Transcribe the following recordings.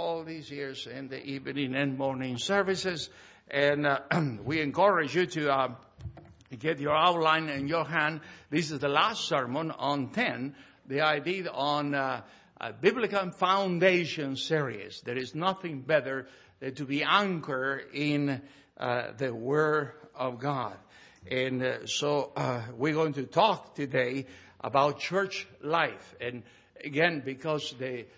all these years in the evening and morning services. And we encourage you to get your outline in your hand. This is the last sermon on 10, the idea on Biblical Foundation series. There is nothing better than to be anchored in the Word of God. And so we're going to talk today about church life. And again, because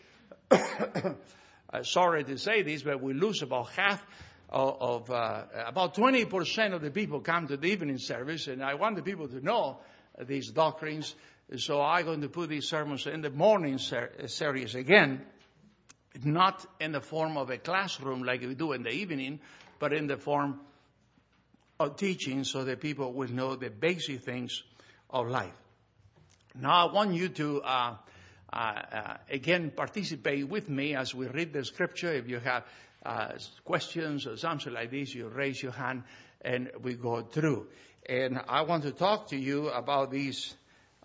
sorry to say this, but we lose about half of about 20% of the people come to the evening service. And I want the people to know these doctrines. So I'm going to put these sermons in the morning series again, not in the form of a classroom like we do in the evening, but in the form of teaching so that people will know the basic things of life. Now I want you to again participate with me as we read the scripture. If you have questions or something like this, you raise your hand and we go through. And I want to talk to you about this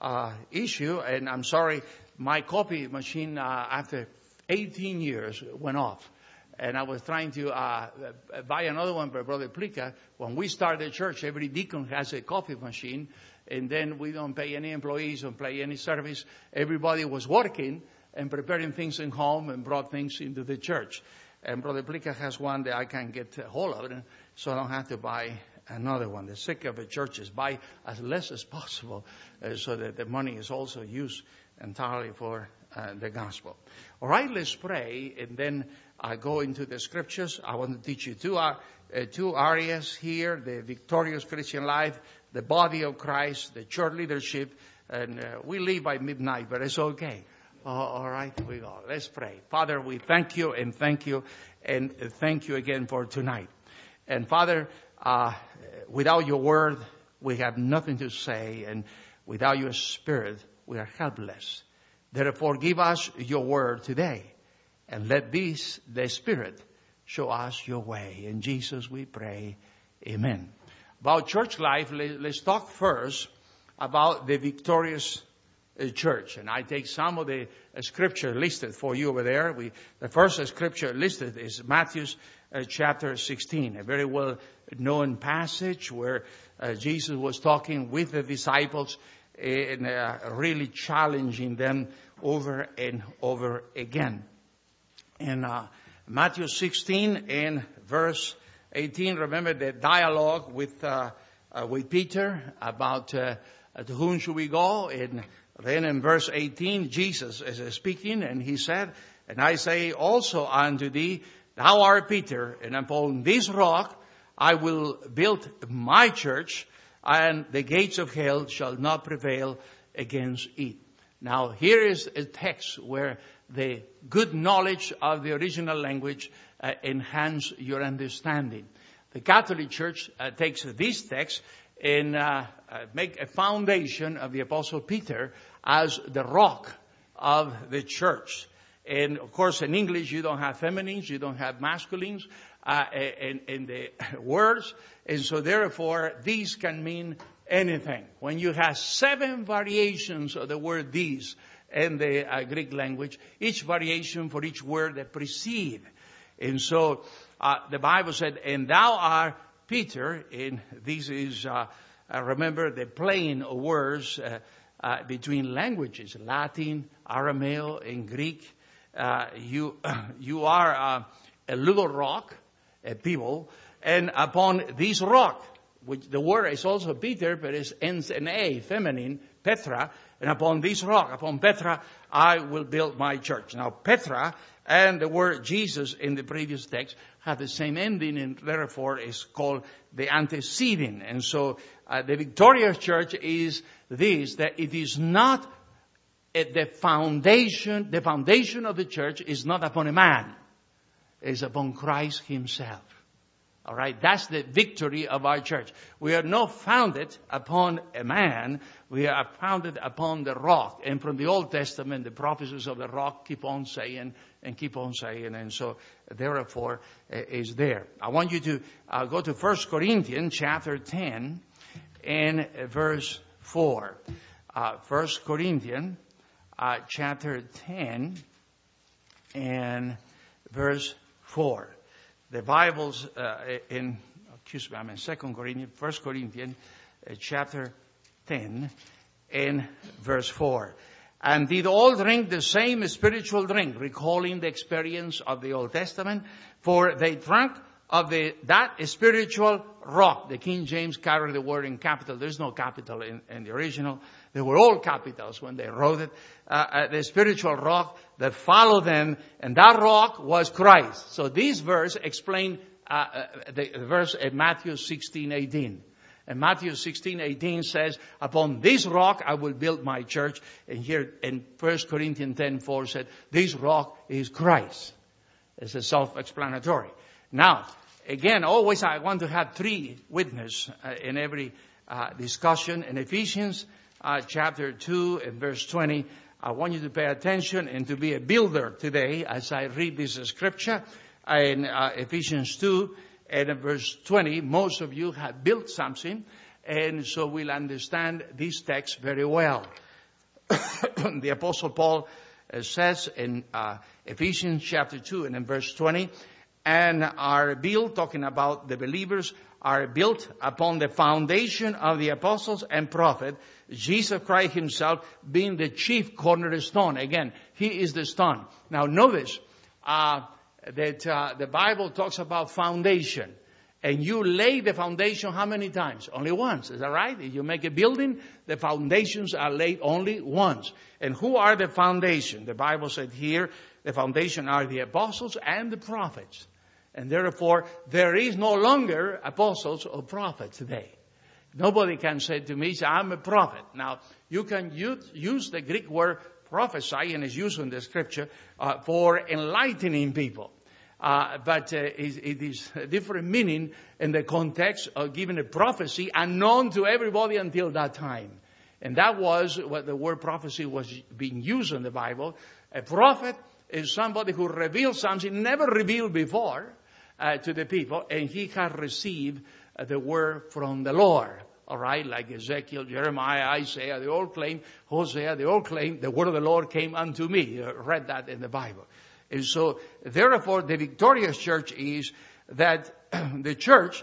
issue. And I'm sorry, my copy machine after 18 years went off. And I was trying to buy another one for Brother Plica. When we started the church, every deacon has a coffee machine. And then we don't pay any employees, don't pay any service. Everybody was working and preparing things in home and brought things into the church. And Brother Plica has one that I can get a hold of, so I don't have to buy another one. The secret of the church is buy as less as possible so that the money is also used entirely for the gospel. All right, let's pray, and then I go into the scriptures. I want to teach you two areas here: the victorious Christian life, the body of Christ, the church leadership. And we leave by midnight, but it's okay. All right, we go. Let's pray. Father, we thank you and thank you and thank you again for tonight. And Father, without your word, we have nothing to say, and without your spirit, we are helpless. Therefore, give us your word today, and let the Spirit show us your way. In Jesus we pray. Amen. About church life, let's talk first about the victorious church. And I take some of the scripture listed for you over there. The first scripture listed is Matthew chapter 16, a very well known passage where Jesus was talking with the disciples and really challenging them over and over again. In Matthew 16 and verse 18, remember the dialogue with Peter about to whom should we go? And then in verse 18, Jesus is speaking, and he said, "And I say also unto thee, thou art Peter, and upon this rock I will build my church, and the gates of hell shall not prevail against it." Now, here is a text where the good knowledge of the original language enhance your understanding. The Catholic Church takes this text and make a foundation of the Apostle Peter as the rock of the church. And of course, in English, you don't have feminines, you don't have masculines in the words. And so therefore, these can mean anything. When you have 7 variations of the word these in the Greek language, each variation for each word that precede. And so the Bible said, "And thou art Peter," and this is, remember, the playing of words between languages, Latin, Aramaic, and Greek. You are a little rock, a pebble, and upon this rock, which the word is also Peter, but it ends in A, feminine, Petra, and upon this rock, upon Petra, I will build my church. Now, Petra and the word Jesus in the previous text have the same ending, and therefore is called the antecedent. And so the victorious church is this, that it is not the foundation of the church is not upon a man, it's upon Christ himself. All right, that's the victory of our church. We are not founded upon a man, we are founded upon the rock. And from the Old Testament, the prophecies of the rock keep on saying, and so therefore is there. I want you to go to 1 Corinthians chapter 10 and verse 4. 1 Corinthians chapter 10 and verse 4. The Bible's I'm in 2 Corinthians, 1 Corinthians, chapter 10, and verse 4. And did all drink the same spiritual drink, recalling the experience of the Old Testament, for they drank of that spiritual rock. The King James carried the word in capital. There's no capital in the original. They were all capitals when they wrote it. The spiritual rock that followed them, and that rock was Christ. So this verse explained the verse in Matthew 16:18. And Matthew 16:18 says, upon this rock I will build my church. And here in 1 Corinthians 10:4 said, this rock is Christ. It's a self-explanatory. Now, again, always I want to have three witnesses in every discussion. In Ephesians chapter 2 and verse 20, I want you to pay attention and to be a builder today as I read this scripture. In Ephesians 2 and in verse 20, most of you have built something, and so we'll understand this text very well. The Apostle Paul says in Ephesians chapter 2 and in verse 20, and are built, talking about the believers, are built upon the foundation of the apostles and prophet, Jesus Christ himself being the chief cornerstone. Again, he is the stone. Now notice that the Bible talks about foundation. And you lay the foundation how many times? Only once. Is that right? If you make a building, the foundations are laid only once. And who are the foundation? The Bible said here, the foundation are the apostles and the prophets. And therefore, there is no longer apostles or prophets today. Nobody can say to me, I'm a prophet. Now, you can use the Greek word prophesy, and it's used in the scripture, for enlightening people. But it is a different meaning in the context of giving a prophecy unknown to everybody until that time. And that was what the word prophecy was being used in the Bible. A prophet is somebody who reveals something never revealed before to the people, and he has received the word from the Lord. All right, like Ezekiel, Jeremiah, Isaiah, they all claim, Hosea, they all claim the word of the Lord came unto me. You read that in the Bible. And so, therefore, the victorious church is that the church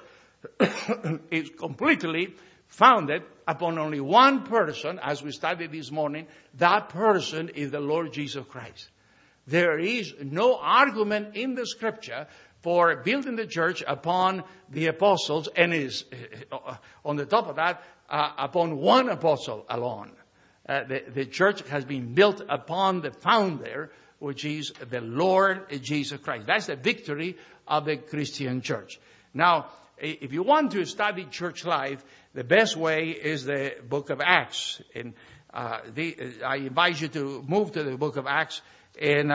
is completely founded upon only one person, as we studied this morning. That person is the Lord Jesus Christ. There is no argument in the scripture for building the church upon the apostles, and is on the top of that, upon one apostle alone. The church has been built upon the founder, which is the Lord Jesus Christ. That's the victory of the Christian church. Now, if you want to study church life, the best way is the book of Acts. And I invite you to move to the book of Acts. And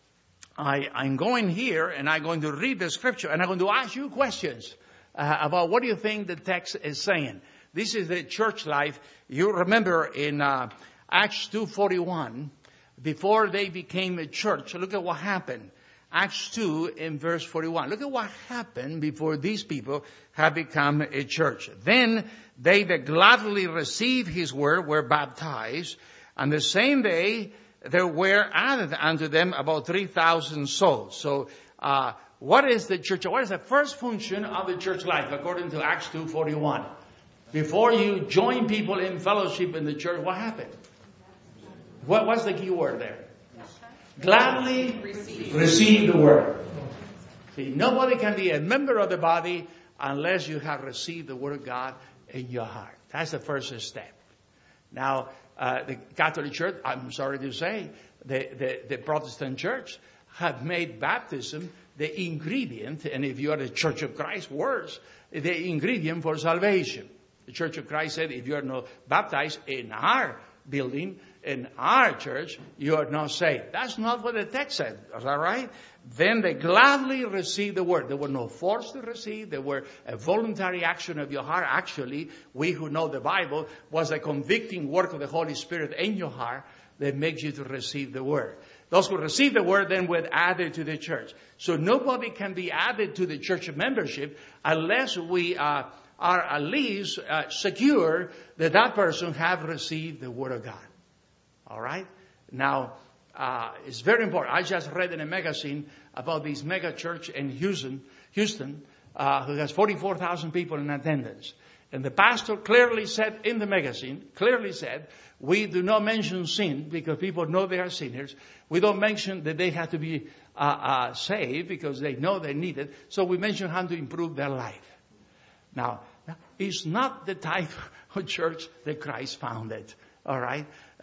I'm going here, and I'm going to read the scripture, and I'm going to ask you questions about what do you think the text is saying. This is the church life. You remember in Acts 2:41, before they became a church, look at what happened. Acts 2 in verse 41. Look at what happened before these people have become a church. Then they that gladly received his word were baptized, and the same day there were added unto them about 3,000 souls. So, what is the church? What is the first function of the church life according to Acts 2:41? Before you join people in fellowship in the church, what happened? What's the key word there? Gladly receive the word. See, nobody can be a member of the body unless you have received the word of God in your heart. That's the first step. Now, the Catholic Church, I'm sorry to say, the Protestant Church have made baptism the ingredient, and if you are the Church of Christ, worse, the ingredient for salvation. The Church of Christ said, if you are not baptized in our building, in our church, you are not saved. That's not what the text said. Is that right? Then they gladly received the word. There were no force to receive. There were a voluntary action of your heart. Actually, we who know the Bible, was a convicting work of the Holy Spirit in your heart that makes you to receive the word. Those who receive the word then were added to the church. So nobody can be added to the church membership unless we are at least secure that that person have received the word of God. All right? Now, it's very important. I just read in a magazine about this mega church in Houston, who has 44,000 people in attendance. And the pastor clearly said in the magazine, we do not mention sin because people know they are sinners. We don't mention that they have to be saved because they know they need it. So we mention how to improve their life. Now, it's not the type of church that Christ founded. All right?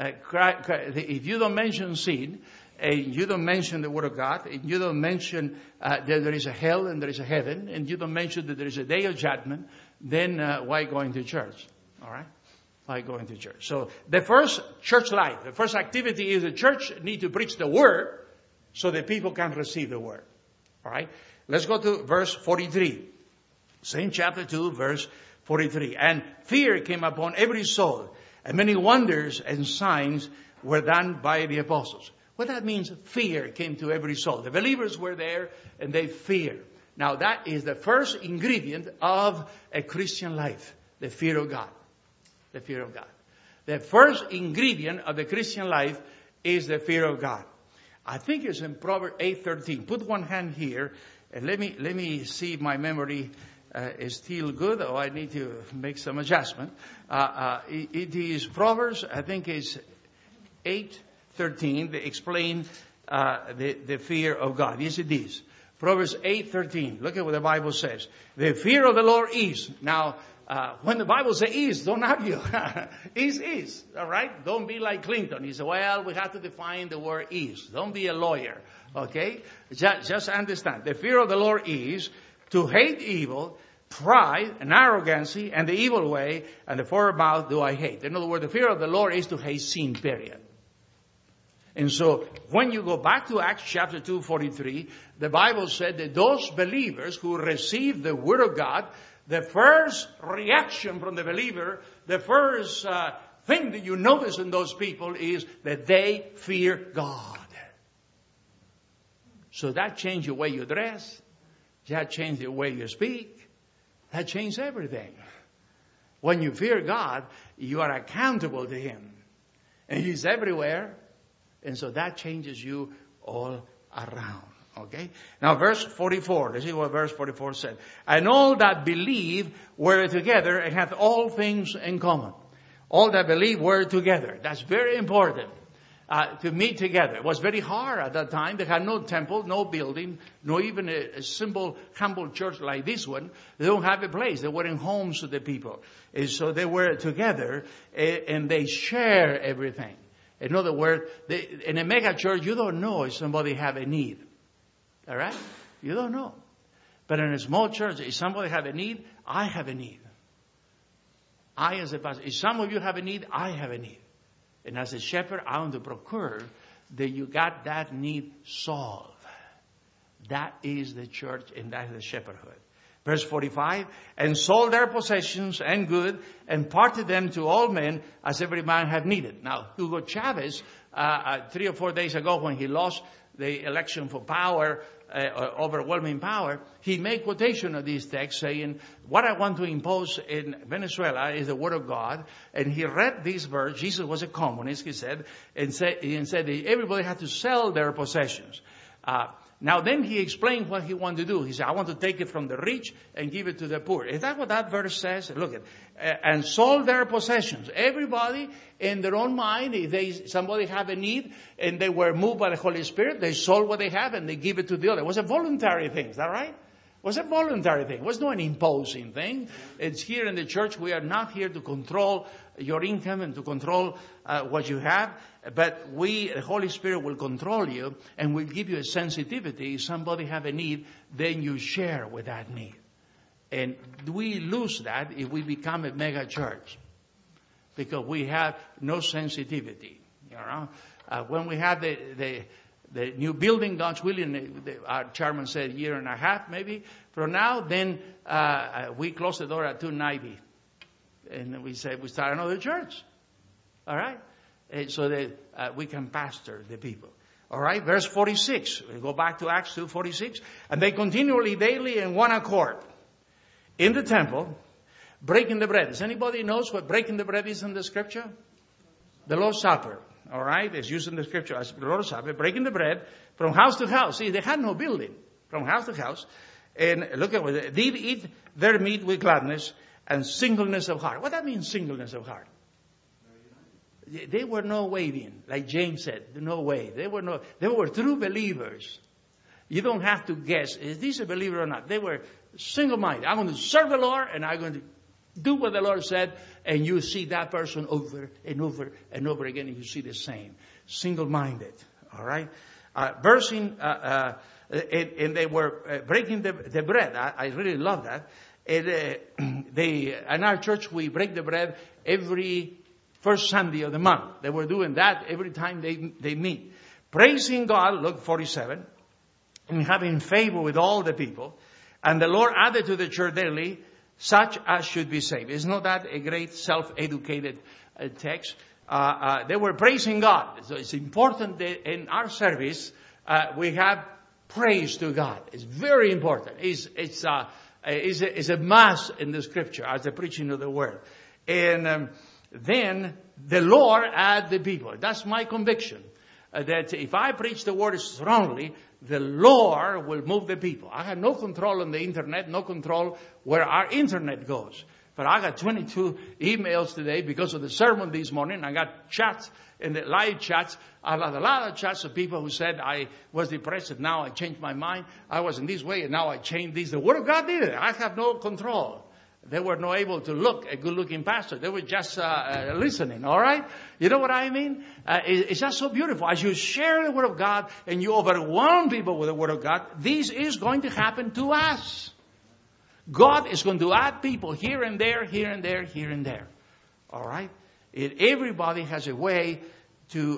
If you don't mention sin, and you don't mention the Word of God, and you don't mention that there is a hell and there is a heaven, and you don't mention that there is a day of judgment, then why going to church? All right? Why going to church? So the first church life, the first activity is the church need to preach the Word so that people can receive the Word. All right? Let's go to verse 43. Same chapter 2, verse 43. And fear came upon every soul, and many wonders and signs were done by the apostles. What that means, fear came to every soul. The believers were there and they feared. Now that is the first ingredient of a Christian life, the fear of God. The fear of God. The first ingredient of the Christian life is the fear of God. I think it's in Proverbs 8:13. Put one hand here and let me see if my memory is still good or I need to make some adjustment. It is Proverbs, I think it's 8:13. They explain the fear of God. Yes, it is. Proverbs 8:13. Look at what the Bible says. The fear of the Lord is. Now, when the Bible says is, don't argue. is. All right? Don't be like Clinton. He said, well, we have to define the word is. Don't be a lawyer. Okay? Just understand. The fear of the Lord is to hate evil, pride and arrogancy and the evil way, and the forward mouth do I hate. In other words, the fear of the Lord is to hate sin, period. And so, when you go back to Acts chapter 2:43, the Bible said that those believers who received the Word of God, the first reaction from the believer, the first thing that you notice in those people is that they fear God. So that changed the way you dress. That changed the way you speak. That changed everything. When you fear God, you are accountable to Him. And He's everywhere. And so that changes you all around. Okay? Now verse 44. Let's see what verse 44 said. And all that believe were together and had all things in common. All that believe were together. That's very important. To meet together. It was very hard at that time. They had no temple, no building, no even a simple, humble church like this one. They don't have a place. They were in homes of the people. And so they were together and they share everything. In other words, in a mega church, you don't know if somebody have a need. All right? You don't know. But in a small church, if somebody have a need, I have a need. I as a pastor, if some of you have a need, I have a need. And as a shepherd, I want to procure that you got that need solved. That is the church and that is the shepherdhood. Verse 45, and sold their possessions and good and parted them to all men as every man had needed. Now, Hugo Chavez, 3 or 4 days ago when he lost the election for power, overwhelming power, he made quotation of this text saying, what I want to impose in Venezuela is the Word of God. And he read this verse. Jesus was a communist, he said, and said that everybody had to sell their possessions. Now then he explained what he wanted to do. He said, I want to take it from the rich and give it to the poor. Is that what that verse says? Look at and sold their possessions. Everybody in their own mind, if somebody have a need and they were moved by the Holy Spirit, they sold what they have and they give it to the other. It was a voluntary thing. Is that right? It was a voluntary thing. It was not an imposing thing. It's here in the church. We are not here to control your income and to control what you have. But the Holy Spirit will control you and will give you a sensitivity. If somebody have a need, then you share with that need. And we lose that if we become a mega church. Because we have no sensitivity. You know? When we have the new building, God's willing, our chairman said a year and a half maybe from now, then we close the door at 290. And we said we start another church. All right? So that we can pastor the people. All right? Verse 46. We go back to Acts 2:46. And they continually daily in one accord in the temple, breaking the bread. Does anybody knows what breaking the bread is in the scripture? The Lord's Supper. All right? It's used in the scripture as the Lord's Supper, breaking the bread from house to house. See, they had no building. From house to house. And look at what did eat their meat with gladness and singleness of heart. What that means, singleness of heart? They were no waving, like James said, no way. They were true believers. You don't have to guess, is this a believer or not? They were single-minded. I'm going to serve the Lord, and I'm going to do what the Lord said, and you see that person over and over and over again, and you see the same. Single-minded, all right? Bursting, and they were breaking the bread. I really love that. And, in our church, we break the bread every first Sunday of the month. They were doing that every time they meet. Praising God, look, 47, and having favor with all the people. And the Lord added to the church daily such as should be saved. Isn't that a great self-educated text? They were praising God. So it's important that in our service, we have praise to God. It's very important. It's a must in the scripture as the preaching of the word. And then the Lord add the people. That's my conviction. That if I preach the word strongly, the Lord will move the people. I have no control on the internet, no control where our internet goes. But I got 22 emails today because of the sermon this morning. I got chats and the live chats. I got a lot of chats of people who said I was depressed and now I changed my mind. I was in this way and now I changed this. The Word of God did it. I have no control. They were not able to look a good-looking pastor. They were just listening, all right? You know what I mean? It's just so beautiful. As you share the Word of God and you overwhelm people with the Word of God, this is going to happen to us. God is going to add people here and there, here and there, here and there. All right? Everybody has a way to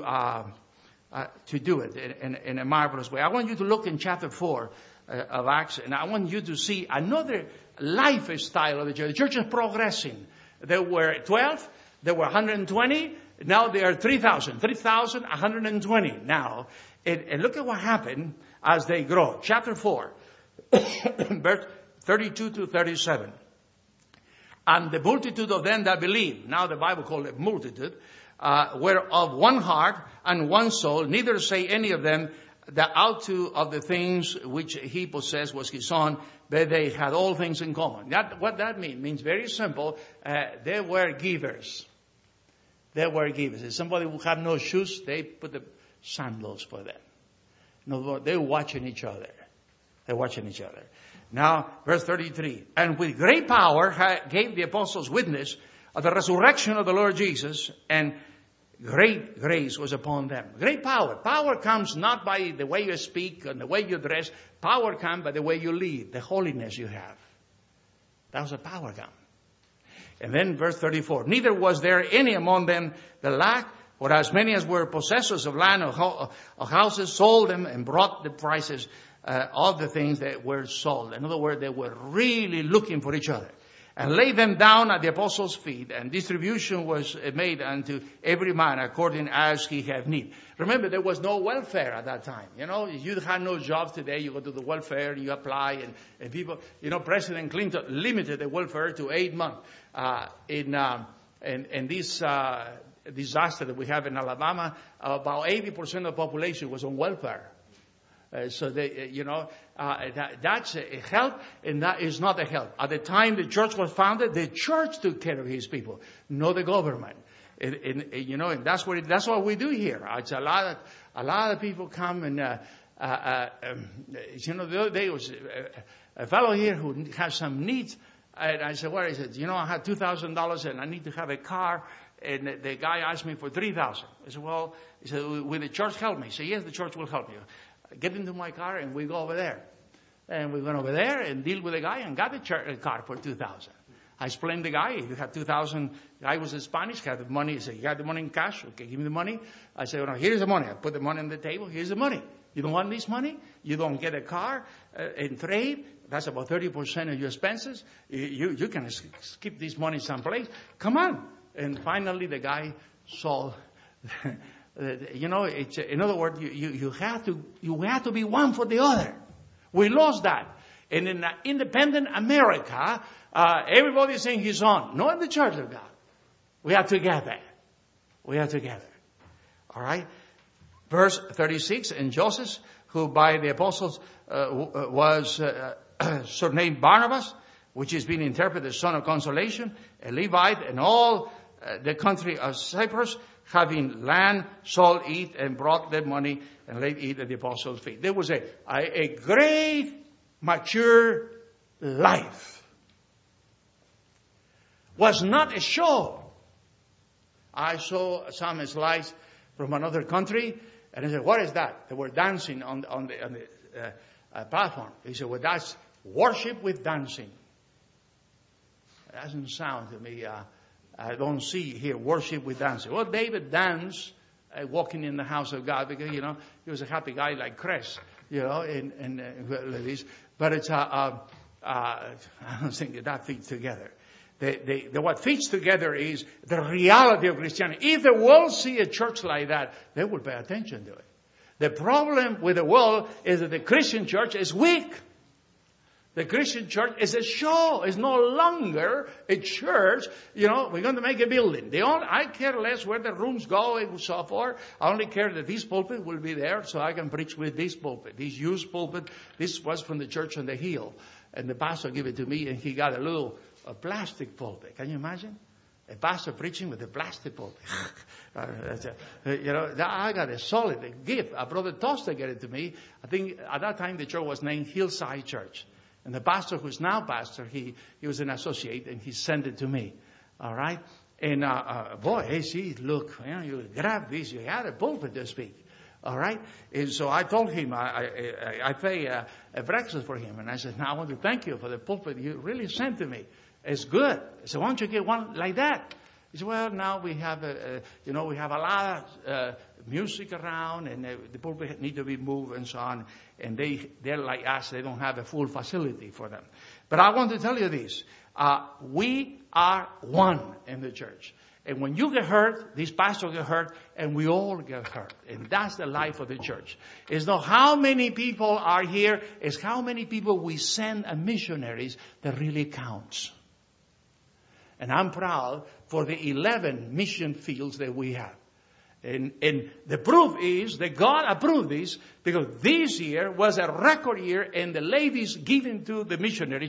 do it in a marvelous way. I want you to look in chapter 4 of Acts, and I want you to see another lifestyle of the church. The church is progressing. There were 12, there were 120, now there are 3,000. 3,120 now. And look at what happened as they grow. Chapter 4, verse 32 to 37. And the multitude of them that believe, now the Bible called it multitude, were of one heart and one soul. Neither say any of them that out of the things which he possessed was his own, but they had all things in common. What that means very simple. They were givers. They were givers. If somebody who had no shoes, they put the sandals for them. No, they're watching each other. They're watching each other. Now, verse 33. And with great power gave the apostles witness of the resurrection of the Lord Jesus, and great grace was upon them. Great power. Power comes not by the way you speak and the way you dress. Power comes by the way you live, the holiness you have. That was a power come. And then verse 34. Neither was there any among them that lacked, for as many as were possessors of land or houses sold them and brought the prices of the things that were sold. In other words, they were really looking for each other. And laid them down at the apostles' feet, and distribution was made unto every man according as he had need. Remember, there was no welfare at that time. You know, if you had no job today, you go to the welfare, you apply, and people, you know, President Clinton limited the welfare to 8 months. In this disaster that we have in Alabama, about 80% of the population was on welfare. So they, that's a help, and that is not a help. At the time the church was founded, the church took care of his people, not the government. And that's what we do here. It's a lot of people come and, the other day was a fellow here who has some needs. And I said, what? He said, I have $2,000 and I need to have a car. And the guy asked me for $3,000. I said, well, he said, will the church help me? He said, yes, the church will help you. Get into my car and we go over there. And we went over there and deal with the guy and got the car for $2,000. I explained to the guy, if you have $2,000, the guy was Spanish, had the money. He said, you got the money in cash? Okay, give me the money. I said, well, here's the money. I put the money on the table. Here's the money. You don't want this money? You don't get a car in trade? That's about 30% of your expenses. You can skip this money someplace. Come on. And finally the guy saw in other words, you have to be one for the other. We lost that. And in independent America, everybody's saying his own. Not in the church of God. We are together. We are together. All right. Verse 36, and Joseph, who by the apostles was surnamed Barnabas, which is being interpreted son of consolation, a Levite, and all the country of Cyprus, having land, sold it, and brought the money, and laid it at the apostles' feet. There was a great, mature life. Was not a show. I saw some slides from another country, and I said, what is that? They were dancing on the platform. He said, well, that's worship with dancing. It doesn't sound to me, I don't see here worship with dancing. Well, David danced walking in the house of God because, he was a happy guy like Chris, and this. But it's, I don't think that fits together. What fits together is the reality of Christianity. If the world see a church like that, they will pay attention to it. The problem with the world is that the Christian church is weak. The Christian church is a show. It's no longer a church. We're going to make a building. I care less where the rooms go and so forth. I only care that this pulpit will be there so I can preach with this pulpit. This used pulpit, this was from the church on the hill. And the pastor gave it to me, and he got a plastic pulpit. Can you imagine? A pastor preaching with a plastic pulpit. I got a solid gift. Brother Toster gave it to me. I think at that time the church was named Hillside Church. And the pastor who's now pastor, he was an associate, and he sent it to me. All right? And boy, look, you grab this. You had a pulpit to speak. All right? And so I told him, I pay a breakfast for him. And I said, now I want to thank you for the pulpit you really sent to me. It's good. I said, why don't you get one like that? He said, well, now we have we have a lot of music around, and the pulpit need to be moved and so on. And they're like us. They don't have a full facility for them. But I want to tell you this. We are one in the church. And when you get hurt, this pastor get hurt, and we all get hurt. And that's the life of the church. It's not how many people are here. It's how many people we send as missionaries that really counts. And I'm proud for the 11 mission fields that we have. And the proof is that God approved this because this year was a record year, and the ladies giving to the missionaries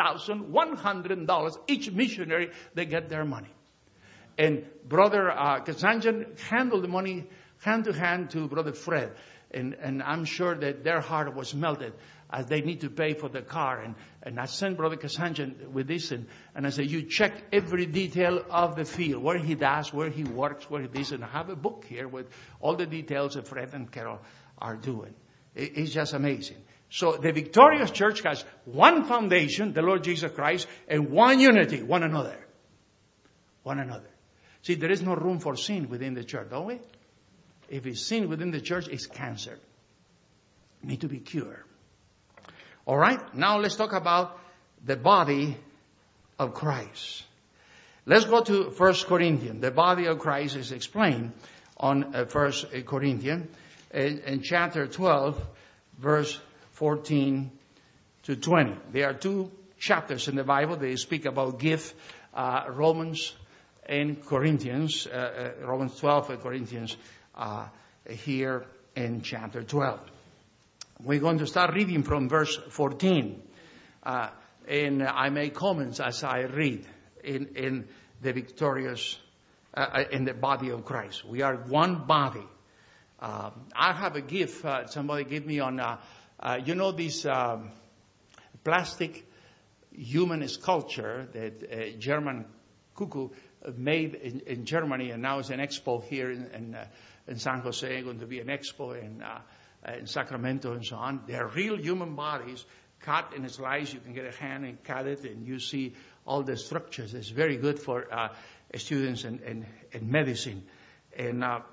$2,100 each missionary. They get their money. And Brother Kasanjan handled the money hand to hand to Brother Fred. And I'm sure that their heart was melted as they need to pay for the car. And I sent Brother Kasanjan with this, and I said, you check every detail of the field, where he does, where he works, where he does. And I have a book here with all the details that Fred and Carol are doing. It's just amazing. So the Victorious Church has one foundation, the Lord Jesus Christ, and one unity, one another. One another. See, there is no room for sin within the church, don't we? If it's sin within the church, it's cancer. It needs to be cured. All right, now let's talk about the body of Christ. Let's go to 1 Corinthians. The body of Christ is explained on 1 Corinthians in chapter 12, verse 14 to 20. There are two chapters in the Bible. They speak about gift, Romans and Corinthians, Romans 12 and Corinthians here in chapter 12. We're going to start reading from verse 14. And I make comments as I read in the victorious, in the body of Christ. We are one body. I have a gift somebody gave me on, this plastic human sculpture that German Cuckoo made in Germany, and now it's an expo here in San Jose, going to be an expo in Sacramento and so on. They're real human bodies cut in slices. You can get a hand and cut it, and you see all the structures. It's very good for students in medicine. And I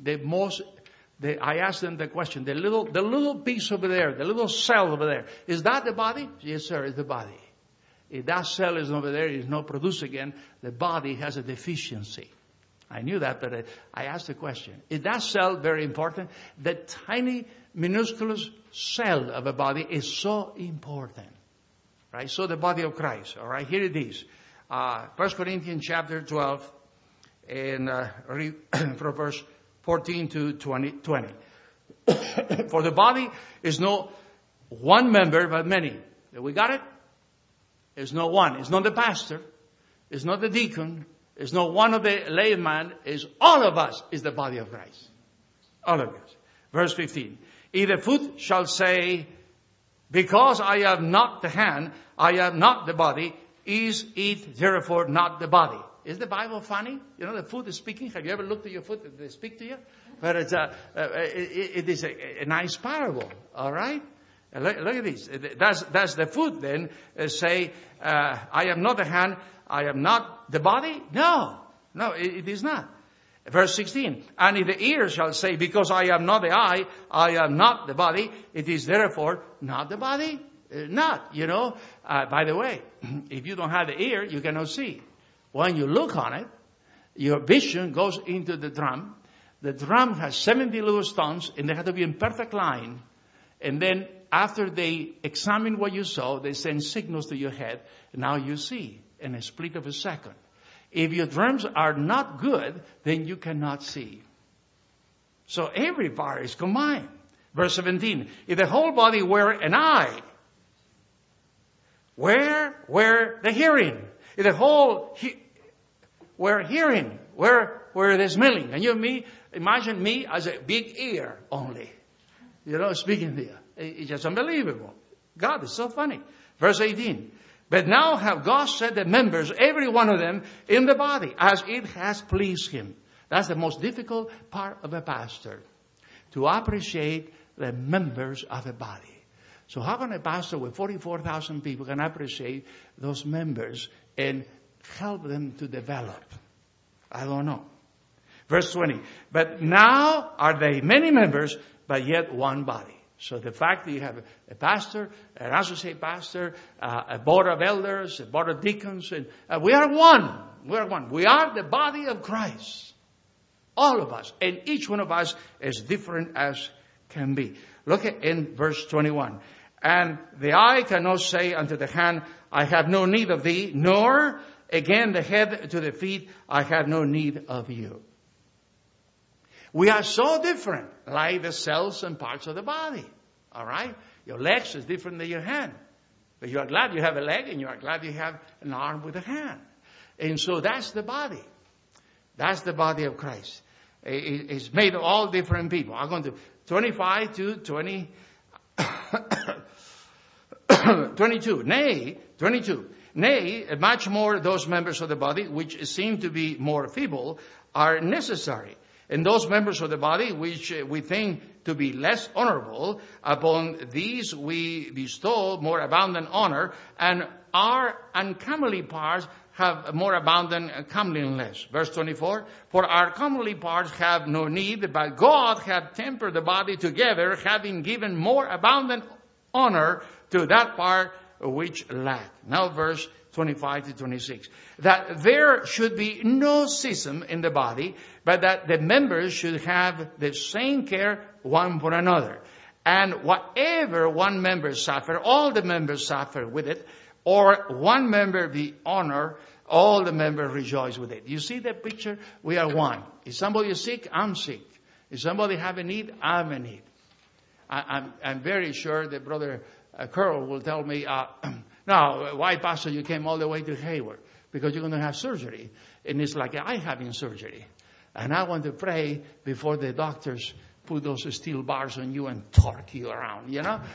asked them the question: the little piece over there, the little cell over there, is that the body? Yes, sir, it's the body. If that cell is over there, is not produced again, the body has a deficiency. I knew that, but I asked the question. Is that cell very important? The tiny, minuscule cell of a body is so important. Right? So the body of Christ. All right, here it is. 1 Corinthians chapter 12, and read from verse 14 to 20. For the body is no one member, but many. We got it? It's not one. It's not the pastor. It's not the deacon. It's not one of the laymen. It's all of us is the body of Christ. All of us. Verse 15. If the foot shall say, because I have not the hand, I have not the body, is it therefore not the body? Is the Bible funny? You know, the foot is speaking. Have you ever looked at your foot? Did they speak to you? But it is a nice parable. All right? Look at this. Does the foot then say, I am not the hand, I am not the body? No, it is not. Verse 16. And if the ear shall say, because I am not the eye, I am not the body, it is therefore not the body? Not, you know. By the way, if you don't have the ear, you cannot see. When you look on it, your vision goes into the drum. The drum has 70 little stones, and they have to be in perfect line. And then after they examine what you saw, they send signals to your head. And now you see in a split of a second. If your drums are not good, then you cannot see. So every part is combined. Verse 17. If the whole body were an eye, where were the hearing? If the whole were hearing, where were the smelling? And you and me, imagine me as a big ear only. You know, speaking there. It's just unbelievable. God is so funny. Verse 18. But now have God set the members, every one of them, in the body, as it has pleased him. That's the most difficult part of a pastor. To appreciate the members of the body. So how can a pastor with 44,000 people can appreciate those members and help them to develop? I don't know. Verse 20. But now are they many members, but yet one body. So the fact that you have a pastor, an associate pastor, a board of elders, a board of deacons, and we are one. We are one. We are the body of Christ. All of us. And each one of us is different as can be. Look at in verse 21. And the eye cannot say unto the hand, I have no need of thee, nor again the head to the feet, I have no need of you. We are so different, like the cells and parts of the body. All right? Your legs is different than your hand. But you are glad you have a leg, and you are glad you have an arm with a hand. And so that's the body. That's the body of Christ. It's made of all different people. I'm going to 25 to 22. Nay, 22. Nay, much more those members of the body which seem to be more feeble are necessary. And those members of the body which we think to be less honorable, upon these we bestow more abundant honor, and our uncomely parts have more abundant comeliness. Verse 24, for our comely parts have no need, but God hath tempered the body together, having given more abundant honor to that part which lacked. Now verse 25 to 26. That there should be no schism in the body, but that the members should have the same care one for another. And whatever one member suffer, all the members suffer with it, or one member be honored, all the members rejoice with it. You see that picture? We are one. If somebody is sick, I'm sick. If somebody have a need, I have a need. I'm very sure that Brother Carl will tell me, now, why, Pastor, you came all the way to Hayward? Because you're going to have surgery. And it's like I having surgery. And I want to pray before the doctors put those steel bars on you and torque you around, you know.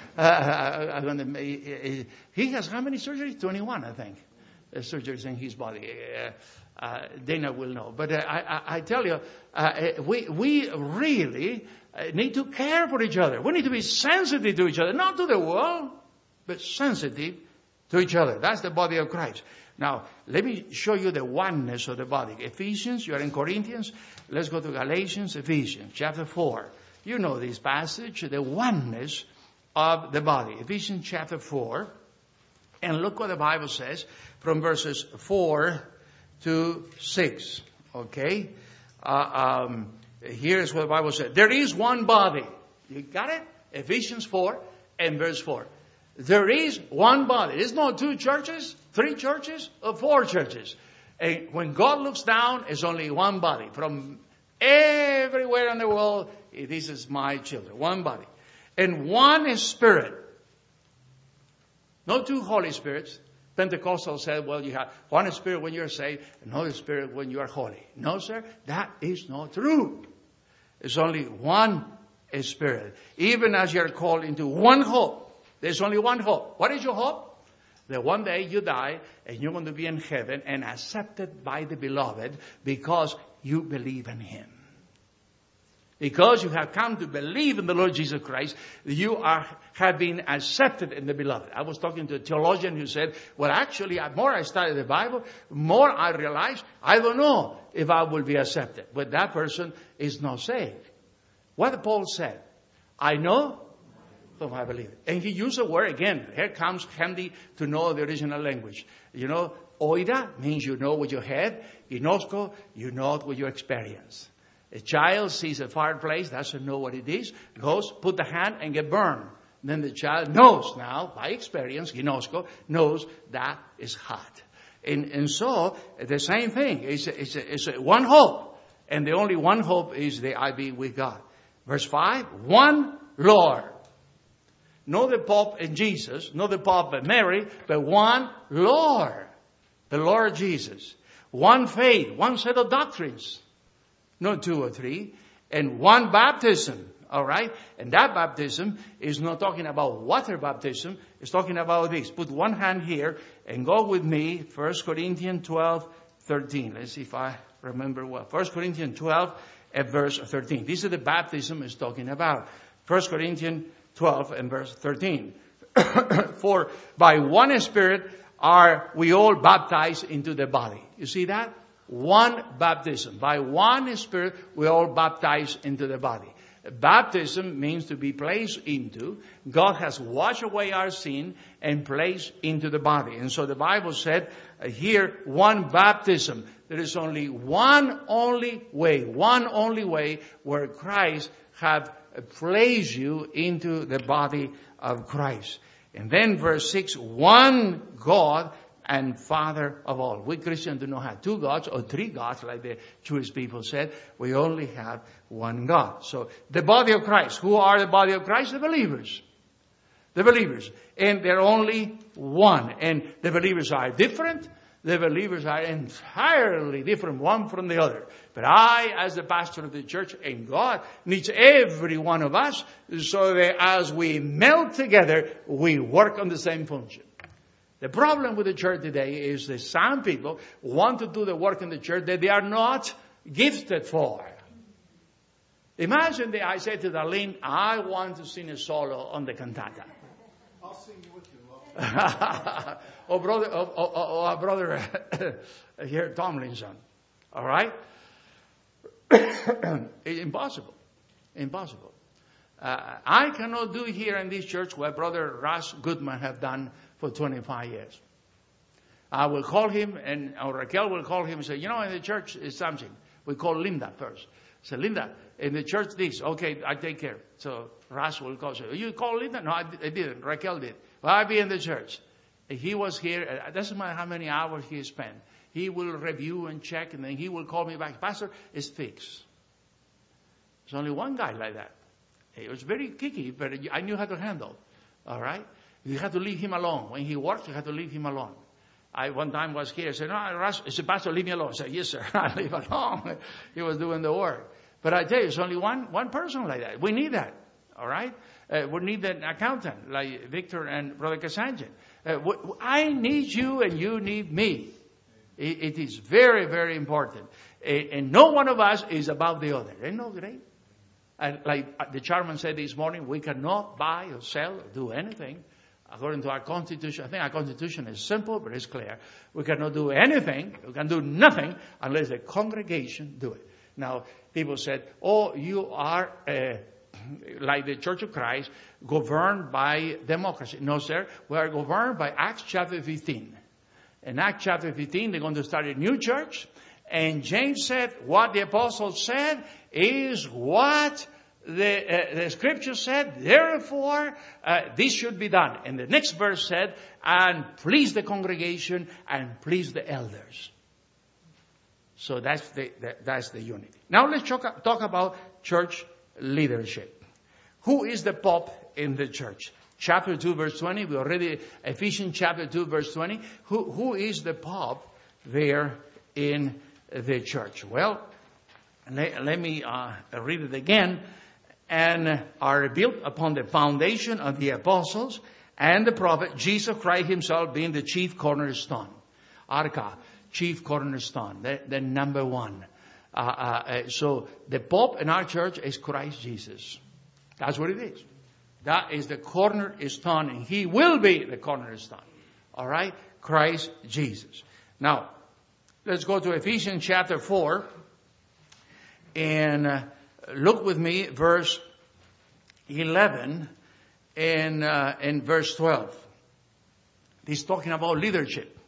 He has how many surgeries? 21, I think. Surgeries in his body. Dana will know. But I tell you, we really need to care for each other. We need to be sensitive to each other. Not to the world, but sensitive to each other. That's the body of Christ. Now, let me show you the oneness of the body. Ephesians, you are in Corinthians. Let's go to Galatians, Ephesians, chapter 4. You know this passage, the oneness of the body. Ephesians chapter 4. And look what the Bible says from verses 4 to 6. Okay? Here's what the Bible says. There is one body. You got it? Ephesians 4 and verse 4. There is one body. There's not 2 churches, 3 churches, or 4 churches. And when God looks down, it's only one body. From Everywhere in the world, this is my children. One body. And one Spirit. Not two Holy Spirits. Pentecostal said, well, you have one Spirit when you're saved, another Spirit when you are holy. No, sir, that is not true. There's only one Spirit. Even as you're called into one hope, there's only one hope. What is your hope? That one day you die and you're going to be in heaven and accepted by the beloved because you believe in Him. Because you have come to believe in the Lord Jesus Christ, you have been accepted in the beloved. I was talking to a theologian who said, well, actually, the more I study the Bible, more I realize I don't know if I will be accepted. But that person is not saved. What Paul said, I know, but I believe it. And he used a word again. Here comes handy to know the original language. You know, oida means you know with your head. Ginosko, you know it with your experience. A child sees a fireplace, doesn't know what it is, goes, put the hand and get burned. Then the child knows now, by experience, ginosko, knows that is hot. And so, the same thing. It's one hope. And the only one hope is the I be with God. Verse 5, one Lord. Not the Pope and Jesus, not the Pope and Mary, but one Lord. The Lord Jesus. One faith, one set of doctrines. Not two or three. And one baptism. All right? And that baptism is not talking about water baptism. It's talking about this. Put one hand here and go with me. 1 Corinthians 12:13. Let's see if I remember well. 1 Corinthians 12 at verse 13. This is the baptism it's talking about. 1 Corinthians 12 and verse 13. For by one Spirit are we all baptized into the body. You see that? One baptism. By one Spirit, we all baptized into the body. Baptism means to be placed into. God has washed away our sin and placed into the body. And so the Bible said here, one baptism. There is only one only way where Christ have placed you into the body of Christ. And then verse 6, one God and Father of all. We Christians do not have two gods or three gods like the Jewish people said. We only have one God. So the body of Christ. Who are the body of Christ? The believers. The believers. And they're only one. And the believers are different. The believers are entirely different one from the other. But I, as the pastor of the church, and God needs every one of us so that as we meld together, we work on the same function. The problem with the church today is that some people want to do the work in the church that they are not gifted for. Imagine that I say to Darlene, I want to sing a solo on the cantata. I'll sing with you. or brother here, Tomlinson. All right? Impossible. Impossible. I cannot do here in this church what Brother Russ Goodman have done for 25 years. I will call him, or Raquel will call him and say, you know, in the church is something. We call Linda first. Say, Linda, in the church this. Okay, I take care. So Russ will call. Say, you call Linda? No, I didn't. Raquel did. Well, I'll be in the church. If he was here, it doesn't matter how many hours he spent. He will review and check, and then he will call me back. Pastor, it's fixed. There's only one guy like that. He was very kicky, but I knew how to handle. All right? You had to leave him alone. When he worked, you had to leave him alone. I one time was here. I said, no, Russ, I said, Pastor, leave me alone. I said, yes, sir. I leave alone. He was doing the work. But I tell you, it's only one person like that. We need that. All right? We need an accountant like Victor and Brother Kasanjan. I need you and you need me. It is very, very important. And no one of us is above the other. Ain't no great? And like the chairman said this morning, we cannot buy or sell or do anything according to our Constitution. I think our Constitution is simple, but it's clear. We cannot do anything. We can do nothing unless the congregation do it. Now, people said, oh, you are like the Church of Christ, governed by democracy. No, sir. We are governed by Acts chapter 15. In Acts chapter 15, they're going to start a new church. And James said, what the apostles said is what the scripture said. Therefore, this should be done. And the next verse said, and please the congregation and please the elders. So that's the unity. Now let's talk about church leadership. Who is the Pope in the church? Chapter 2, verse 20. We already, Ephesians chapter 2, verse 20. Who is the Pope there in the church? Well, let me read it again. And are built upon the foundation of the apostles and the prophet, Jesus Christ himself being the chief cornerstone. Arca, chief cornerstone, the number one. So the Pope in our church is Christ Jesus. That's what it is. That is the cornerstone, and he will be the cornerstone. All right? Christ Jesus. Now, let's go to Ephesians chapter 4 and look with me, verse 11 and verse 12. He's talking about leadership.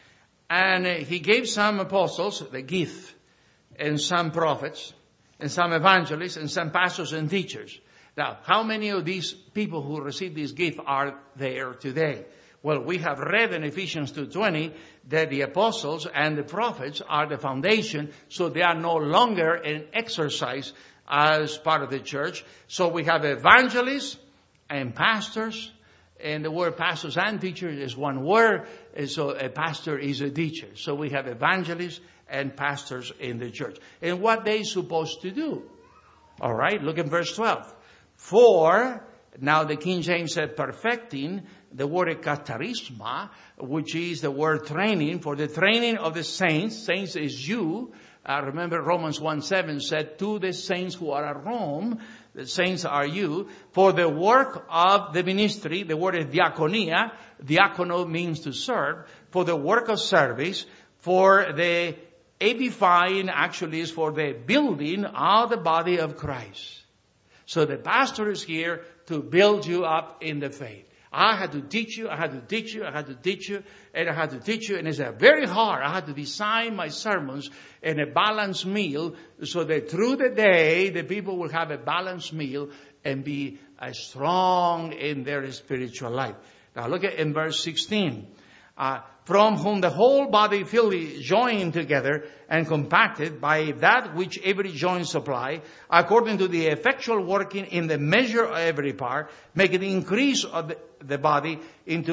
And he gave some apostles the gift, and some prophets, and some evangelists, and some pastors and teachers. Now, how many of these people who received this gift are there today? Well, we have read in Ephesians 2:20 that the apostles and the prophets are the foundation, so they are no longer an exercise as part of the church. So we have evangelists and pastors, and the word pastors and teachers is one word, and so a pastor is a teacher. So we have evangelists and pastors in the church. And what they supposed to do? All right, look at verse 12. For, now the King James said perfecting, the word katarisma, which is the word training, for the training of the saints. Saints is you. Remember Romans 1:7 said, to the saints who are at Rome, the saints are you. For the work of the ministry, the word is diakonia. Diakono means to serve. For the work of service, for the edifying, actually is for the building of the body of Christ. So the pastor is here to build you up in the faith. I had to teach you, I had to teach you, I had to teach you, and I had to teach you. And it's very hard. I had to design my sermons in a balanced meal so that through the day, the people will have a balanced meal and be strong in their spiritual life. Now look at in verse 16. From whom the whole body fitly joined together and compacted by that which every joint supply, according to the effectual working in the measure of every part, make an increase of the body into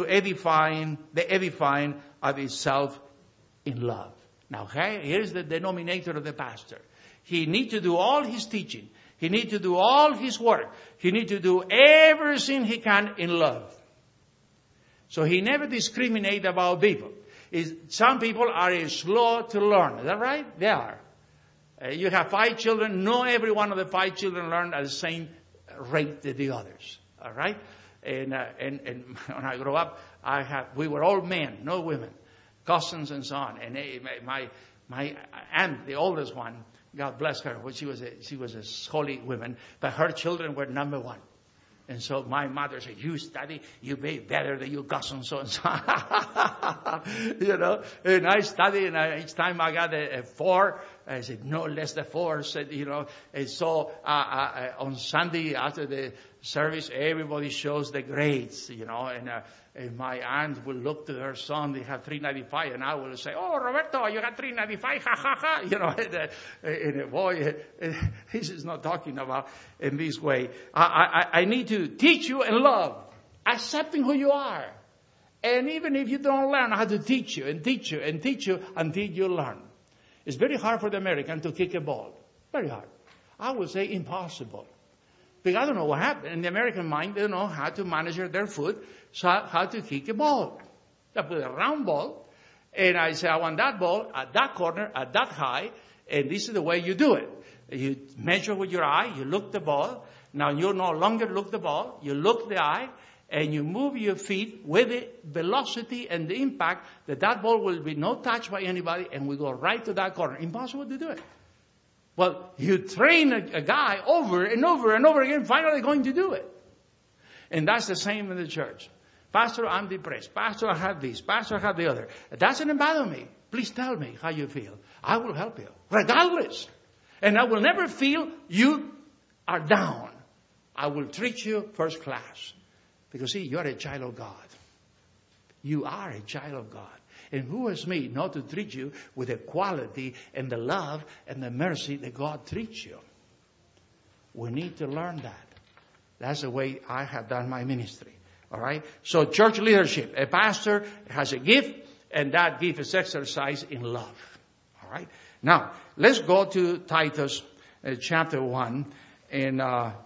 the edifying of itself in love. Now, here's the denominator of the pastor. He needs to do all his teaching. He needs to do all his work. He needs to do everything he can in love. So he never discriminates about people. Some people are slow to learn. Is that right? They are. You have 5 children. Not every one of the 5 children learn at the same rate that the others. All right? And when I grew up, we were all men, no women, cousins and so on. And my aunt, the oldest one, God bless her, she was a holy woman, but her children were number 1. And so my mother said, you study, you be better than your cousin, so and so. You know, and I studied, and each time I got a 4, I said, no, less than 4, said, you know. And so, on Sunday after the service, everybody shows the grades, you know, and my aunt will look to her son, they have 395, and I will say, oh, Roberto, you got 395, ha, ha, ha. You know, and boy, this is not talking about in this way. I need to teach you and love, accepting who you are. And even if you don't learn, I have to teach you and teach you and teach you until you learn. It's very hard for the American to kick a ball. Very hard. I would say impossible. Because I don't know what happened. In the American mind, they don't know how to manage their foot, so how to kick a ball. I put a round ball, and I say, I want that ball at that corner, at that high, and this is the way you do it. You measure with your eye, you look the ball. Now you no longer look the ball, you look the eye, and you move your feet with the velocity and the impact that ball will be not touched by anybody, and we go right to that corner. Impossible to do it. Well, you train a guy over and over and over again, finally going to do it. And that's the same in the church. Pastor, I'm depressed. Pastor, I have this. Pastor, I have the other. It doesn't bother me. Please tell me how you feel. I will help you, regardless. And I will never feel you are down. I will treat you first class. Because see, you're a child of God. You are a child of God. And who is me not to treat you with the quality and the love and the mercy that God treats you? We need to learn that. That's the way I have done my ministry. All right? So church leadership. A pastor has a gift, and that gift is exercised in love. All right? Now, let's go to Titus chapter 1 in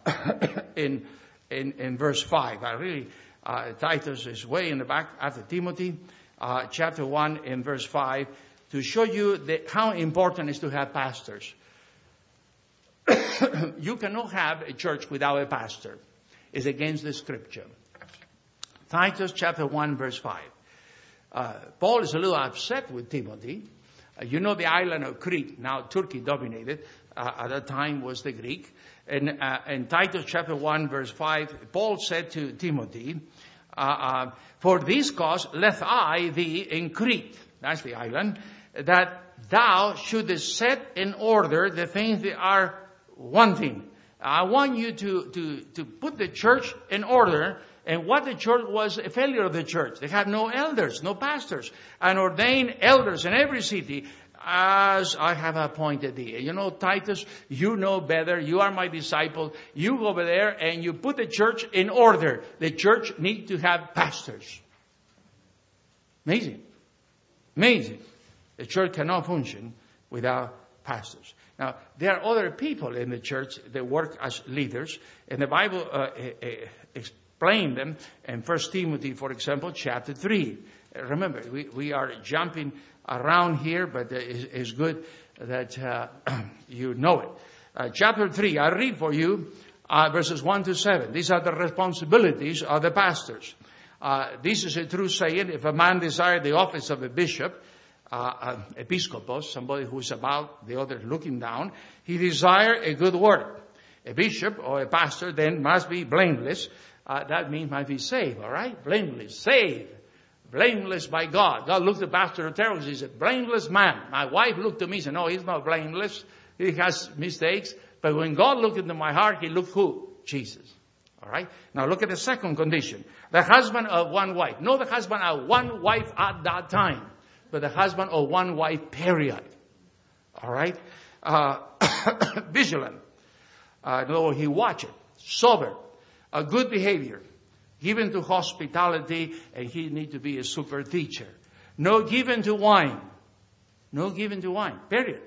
verse 5. Titus is way in the back after Timothy. Chapter 1 in verse 5 to show you how important it is to have pastors. You cannot have a church without a pastor. It's against the scripture. Titus chapter 1 verse 5. Paul is a little upset with Timothy. You know the island of Crete, now Turkey dominated. At that time was the Greek. And in Titus chapter 1 verse 5, Paul said to Timothy, for this cause left I thee in Crete, that's the island, that thou shouldest set in order the things that are wanting. I want you to put the church in order. And what the church was a failure of the church. They had no elders, no pastors, and ordained elders in every city as I have appointed thee. You know, Titus, you know better. You are my disciple. You go over there and you put the church in order. The church needs to have pastors. Amazing. Amazing. The church cannot function without pastors. Now, there are other people in the church that work as leaders, and the Bible explain them in 1 Timothy, for example, chapter 3. Remember, we are jumping around here, but it's good that you know it. Chapter 3, I read for you verses 1 to 7. These are the responsibilities of the pastors. This is a true saying. If a man desire the office of a bishop, episcopos, somebody who is above the other looking down, he desire a good work. A bishop or a pastor then must be blameless. That means might be saved, all right? Blameless, saved, blameless by God. God looked at Pastor Otero. He's a blameless man. My wife looked at me and said, no, he's not blameless. He has mistakes. But when God looked into my heart, he looked who? Jesus. All right? Now look at the second condition. The husband of one wife. Not the husband of one wife at that time, but the husband of one wife, period. All right? Vigilant. In other words, he watched it. Sober. A good behavior, given to hospitality, and he need to be a super teacher. No given to wine. No given to wine, period.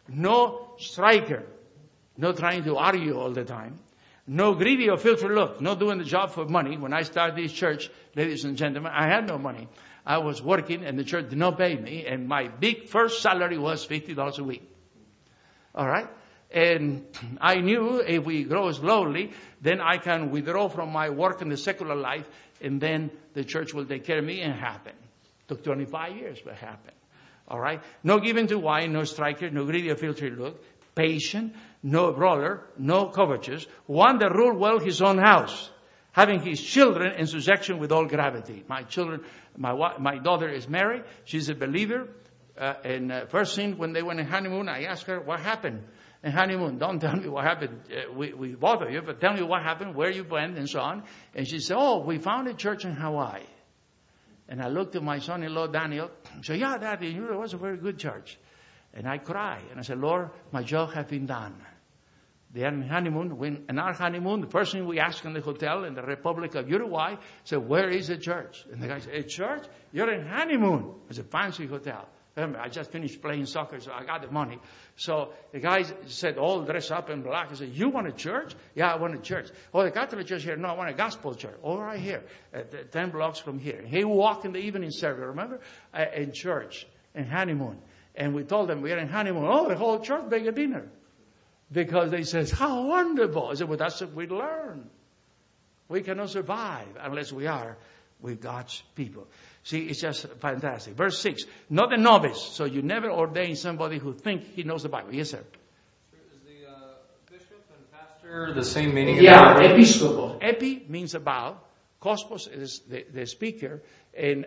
No striker. No trying to argue all the time. No greedy or filthy look. No doing the job for money. When I started this church, ladies and gentlemen, I had no money. I was working and the church did not pay me, and my big first salary was $50 a week. All right? And I knew if we grow slowly, then I can withdraw from my work in the secular life, and then the church will take care of me, and it happened. Took 25 years, but it happened. All right? No giving to wine, no striker, no greedy or filthy look, patient, no brawler, no covetous, one that rule well his own house, having his children in subjection with all gravity. My children, my daughter is married. She's a believer. And first thing when they went on honeymoon, I asked her, what happened? And honeymoon, don't tell me what happened. We bother you, but tell me what happened, where you went, and so on. And she said, oh, we found a church in Hawaii. And I looked at my son-in-law, Daniel, and said, yeah, Daddy, you know, it was a very good church. And I cried. And I said, Lord, my job has been done. They are in honeymoon. When in our honeymoon, the first thing we asked in the hotel in the Republic of Uruguay said, where is the church? And the guy said, a church? You're in honeymoon. It's a fancy hotel. Remember, I just finished playing soccer, so I got the money. So the guy said, all dressed up in black. I said, you want a church? Yeah, I want a church. Oh, the Catholic church here? No, I want a gospel church. All right here, 10 blocks from here. He walked in the evening service, remember? In church, in honeymoon. And we told them we are in honeymoon. Oh, the whole church beg a dinner. Because they said, how wonderful. I said, well, that's what we learn. We cannot survive unless we are with God's people. See, it's just fantastic. Verse 6, not a novice. So you never ordain somebody who thinks he knows the Bible. Yes, sir. Is the bishop and pastor the same meaning? Yeah, episcopos. Epi means about. Kospos is the speaker. And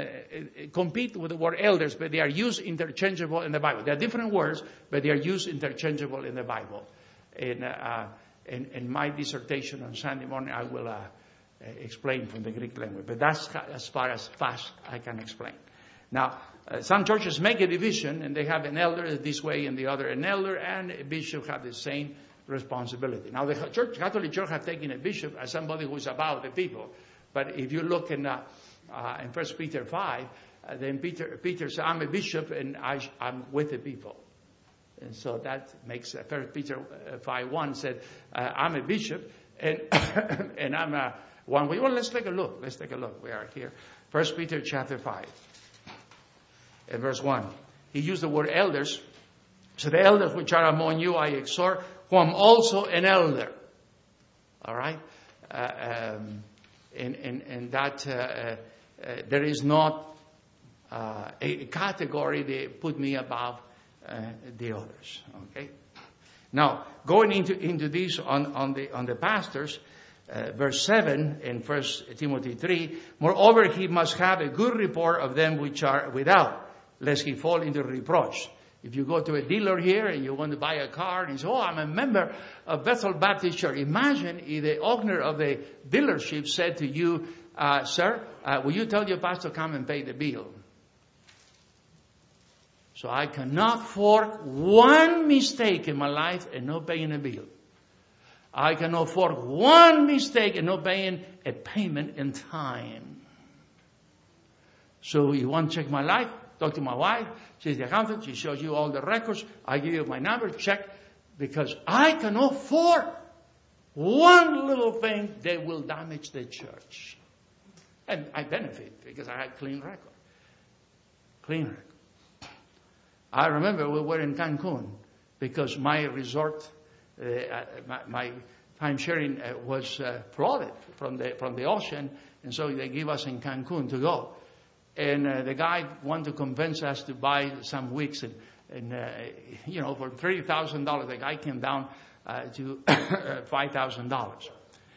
compete with the word elders, but they are used interchangeable in the Bible. They are different words, but they are used interchangeable in the Bible. In my dissertation on Sunday morning, I will explain from the Greek language. But that's as far as fast I can explain. Now, some churches make a division, and they have an elder this way and the other an elder, and a bishop have the same responsibility. Now, the Catholic Church have taken a bishop as somebody who's about the people. But if you look in 1 Peter 5, then Peter said, I'm a bishop and I'm with the people. And so that makes 1 Peter 5:1 said, I'm a bishop and and I'm one way. Well, let's take a look. We are here. 1 Peter chapter 5 and verse 1. He used the word elders. So the elders which are among you I exhort, who am also an elder. All right? And that there is not a category they put me above the others. Okay. Now going into this on the pastors, verse 7 in 1 Timothy 3. Moreover, he must have a good report of them which are without, lest he fall into reproach. If you go to a dealer here and you want to buy a car and you say, I'm a member of Bethel Baptist Church. Imagine if the owner of the dealership said to you, sir, will you tell your pastor to come and pay the bill? So I cannot fork one mistake in my life and not paying a bill. I cannot fork one mistake and not paying a payment in time. So you want to check my life? Talk to my wife. She's the accountant. She shows you all the records. I give you my number. Check. Because I cannot afford one little thing that will damage the church. And I benefit because I had clean record. Clean record. I remember we were in Cancun because my resort, my time sharing was flooded from the ocean. And so they give us in Cancun to go. And the guy wanted to convince us to buy some weeks. And for $30,000, the guy came down to $5,000.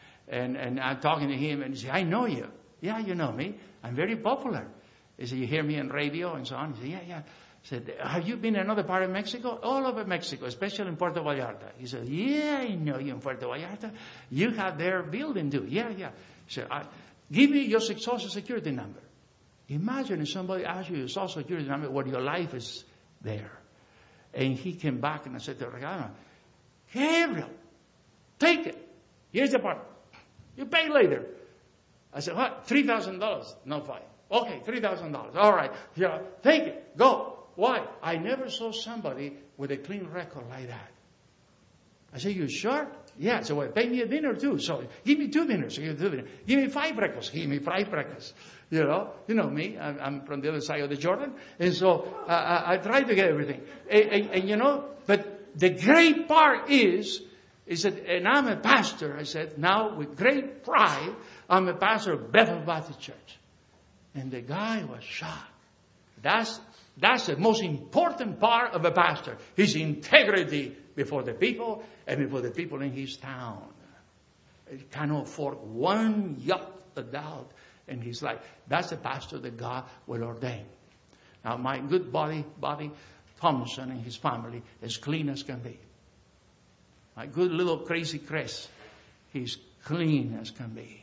And I'm talking to him, and he said, I know you. Yeah, you know me. I'm very popular. He said, you hear me on radio and so on? He said, yeah. He said, have you been in another part of Mexico? All over Mexico, especially in Puerto Vallarta. He said, yeah, I know you in Puerto Vallarta. You have their building too. Yeah. He said, give me your social security number. Imagine if somebody asks you your social security number where your life is there. And he came back and I said to Regano, Gabriel, take it. Here's the part. You pay later. I said, what? $3,000. No, fine. Okay, $3,000. All right. Yeah, take it. Go. Why? I never saw somebody with a clean record like that. I said, you sure? Yeah. So pay me a dinner too. So give me 2 dinners. Give me 5 breakfasts. Give me 5 breakfasts. You know me. I'm from the other side of the Jordan. And so I try to get everything. And but the great part is that, and I'm a pastor, I said, now with great pride, I'm a pastor of Bethel Baptist Church. And the guy was shocked. That's the most important part of a pastor. His integrity before the people and before the people in his town. He cannot afford one jot of doubt in his life. That's the pastor that God will ordain. Now, my good buddy, Bobby Thompson and his family, as clean as can be. My good little crazy Chris, he's clean as can be.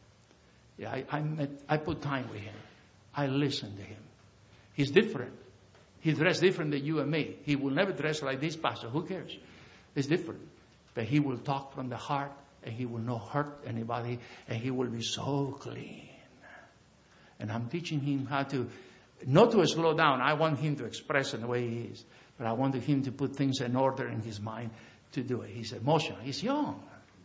Yeah, I put time with him. I listen to him. He's different. He dressed different than you and me. He will never dress like this pastor. Who cares? It's different. But he will talk from the heart, and he will not hurt anybody, and he will be so clean. And I'm teaching him how to, not to slow down. I want him to express in the way he is. But I wanted him to put things in order in his mind to do it. He's emotional. He's young.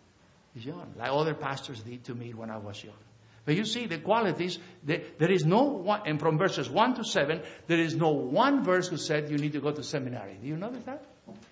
Like other pastors did to me when I was young. But you see the qualities, there is no one, and from verses 1 to 7, there is no one verse who said you need to go to seminary. Do you notice that?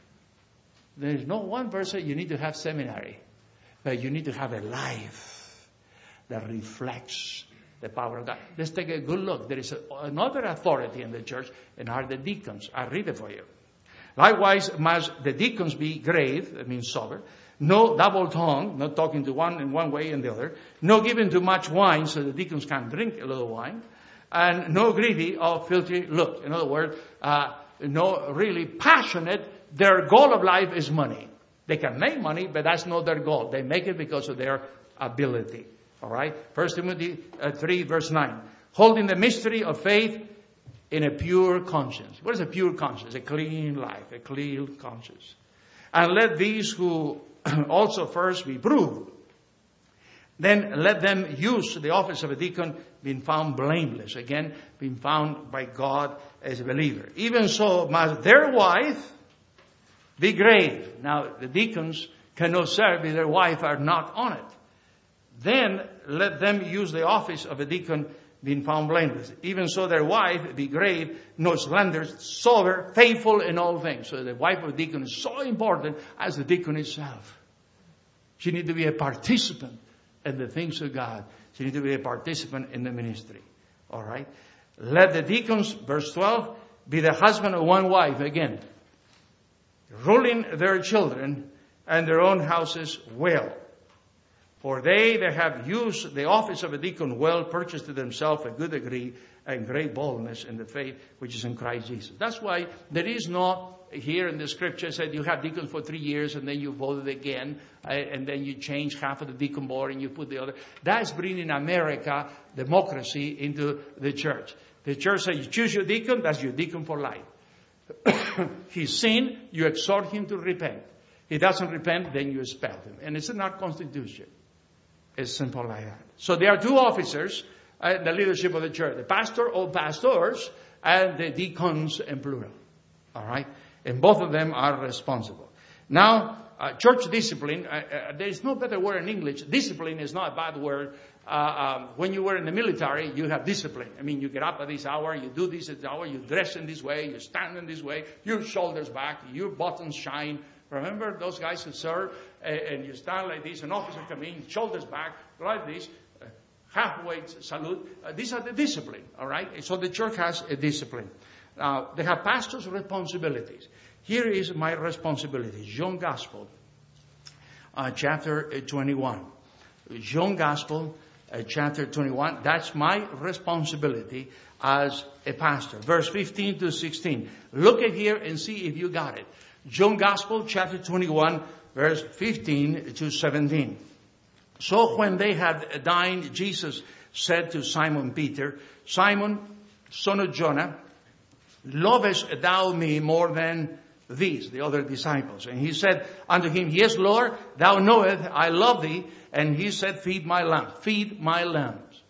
There is no one verse that you need to have seminary. But you need to have a life that reflects the power of God. Let's take a good look. There is another authority in the church, and are the deacons. I'll read it for you. Likewise must the deacons be grave, that means sober. No double tongue, not talking to one in one way and the other. No giving too much wine, so the deacons can drink a little wine. And no greedy or filthy look. In other words, no really passionate. Their goal of life is money. They can make money, but that's not their goal. They make it because of their ability. All right? 1 Timothy 3, verse 9. Holding the mystery of faith in a pure conscience. What is a pure conscience? A clean life, a clean conscience. And let these who also first be proved, then let them use the office of a deacon, being found blameless. Again, being found by God as a believer. Even so, must their wife be grave. Now, the deacons cannot serve if their wife are not on it. Then let them use the office of a deacon, being found blameless. Even so, their wife be grave, no slanderous, sober, faithful in all things. So the wife of a deacon is so important as the deacon itself. She needs to be a participant in the things of God. She needs to be a participant in the ministry. All right? Let the deacons, verse 12, be the husband of one wife, again, ruling their children and their own houses well. For they that have used the office of a deacon well purchased to themselves a good degree and great boldness in the faith which is in Christ Jesus. That's why there is no, here in the scripture said you have deacons for 3 years and then you voted again and then you change half of the deacon board and you put the other. That's bringing America democracy into the church. The church says you choose your deacon, that's your deacon for life. He's sinned, you exhort him to repent. He doesn't repent, then you expel him. And it's in our constitution. It's simple like that. So there are two officers in the leadership of the church. The pastor or pastors and the deacons in plural. All right? And both of them are responsible. Now, church discipline, there is no better word in English. Discipline is not a bad word. When you were in the military, you have discipline. I mean, you get up at this hour, you do this at this hour, you dress in this way, you stand in this way, your shoulders back, your buttons shine. Remember those guys who serve, and you stand like this, an officer comes in, shoulders back, like this, halfway salute. These are the discipline, all right? So the church has a discipline. Now, they have pastors' responsibilities. Here is my responsibility. John Gospel, chapter 21. John Gospel, chapter 21. That's my responsibility as a pastor. Verse 15 to 16. Look at here and see if you got it. John Gospel, chapter 21, verse 15 to 17. So when they had dined, Jesus said to Simon Peter, Simon, son of Jonah, lovest thou me more than these, the other disciples? And he said unto him, Yes, Lord, thou knowest I love thee. And he said, Feed my lambs. Feed my lambs.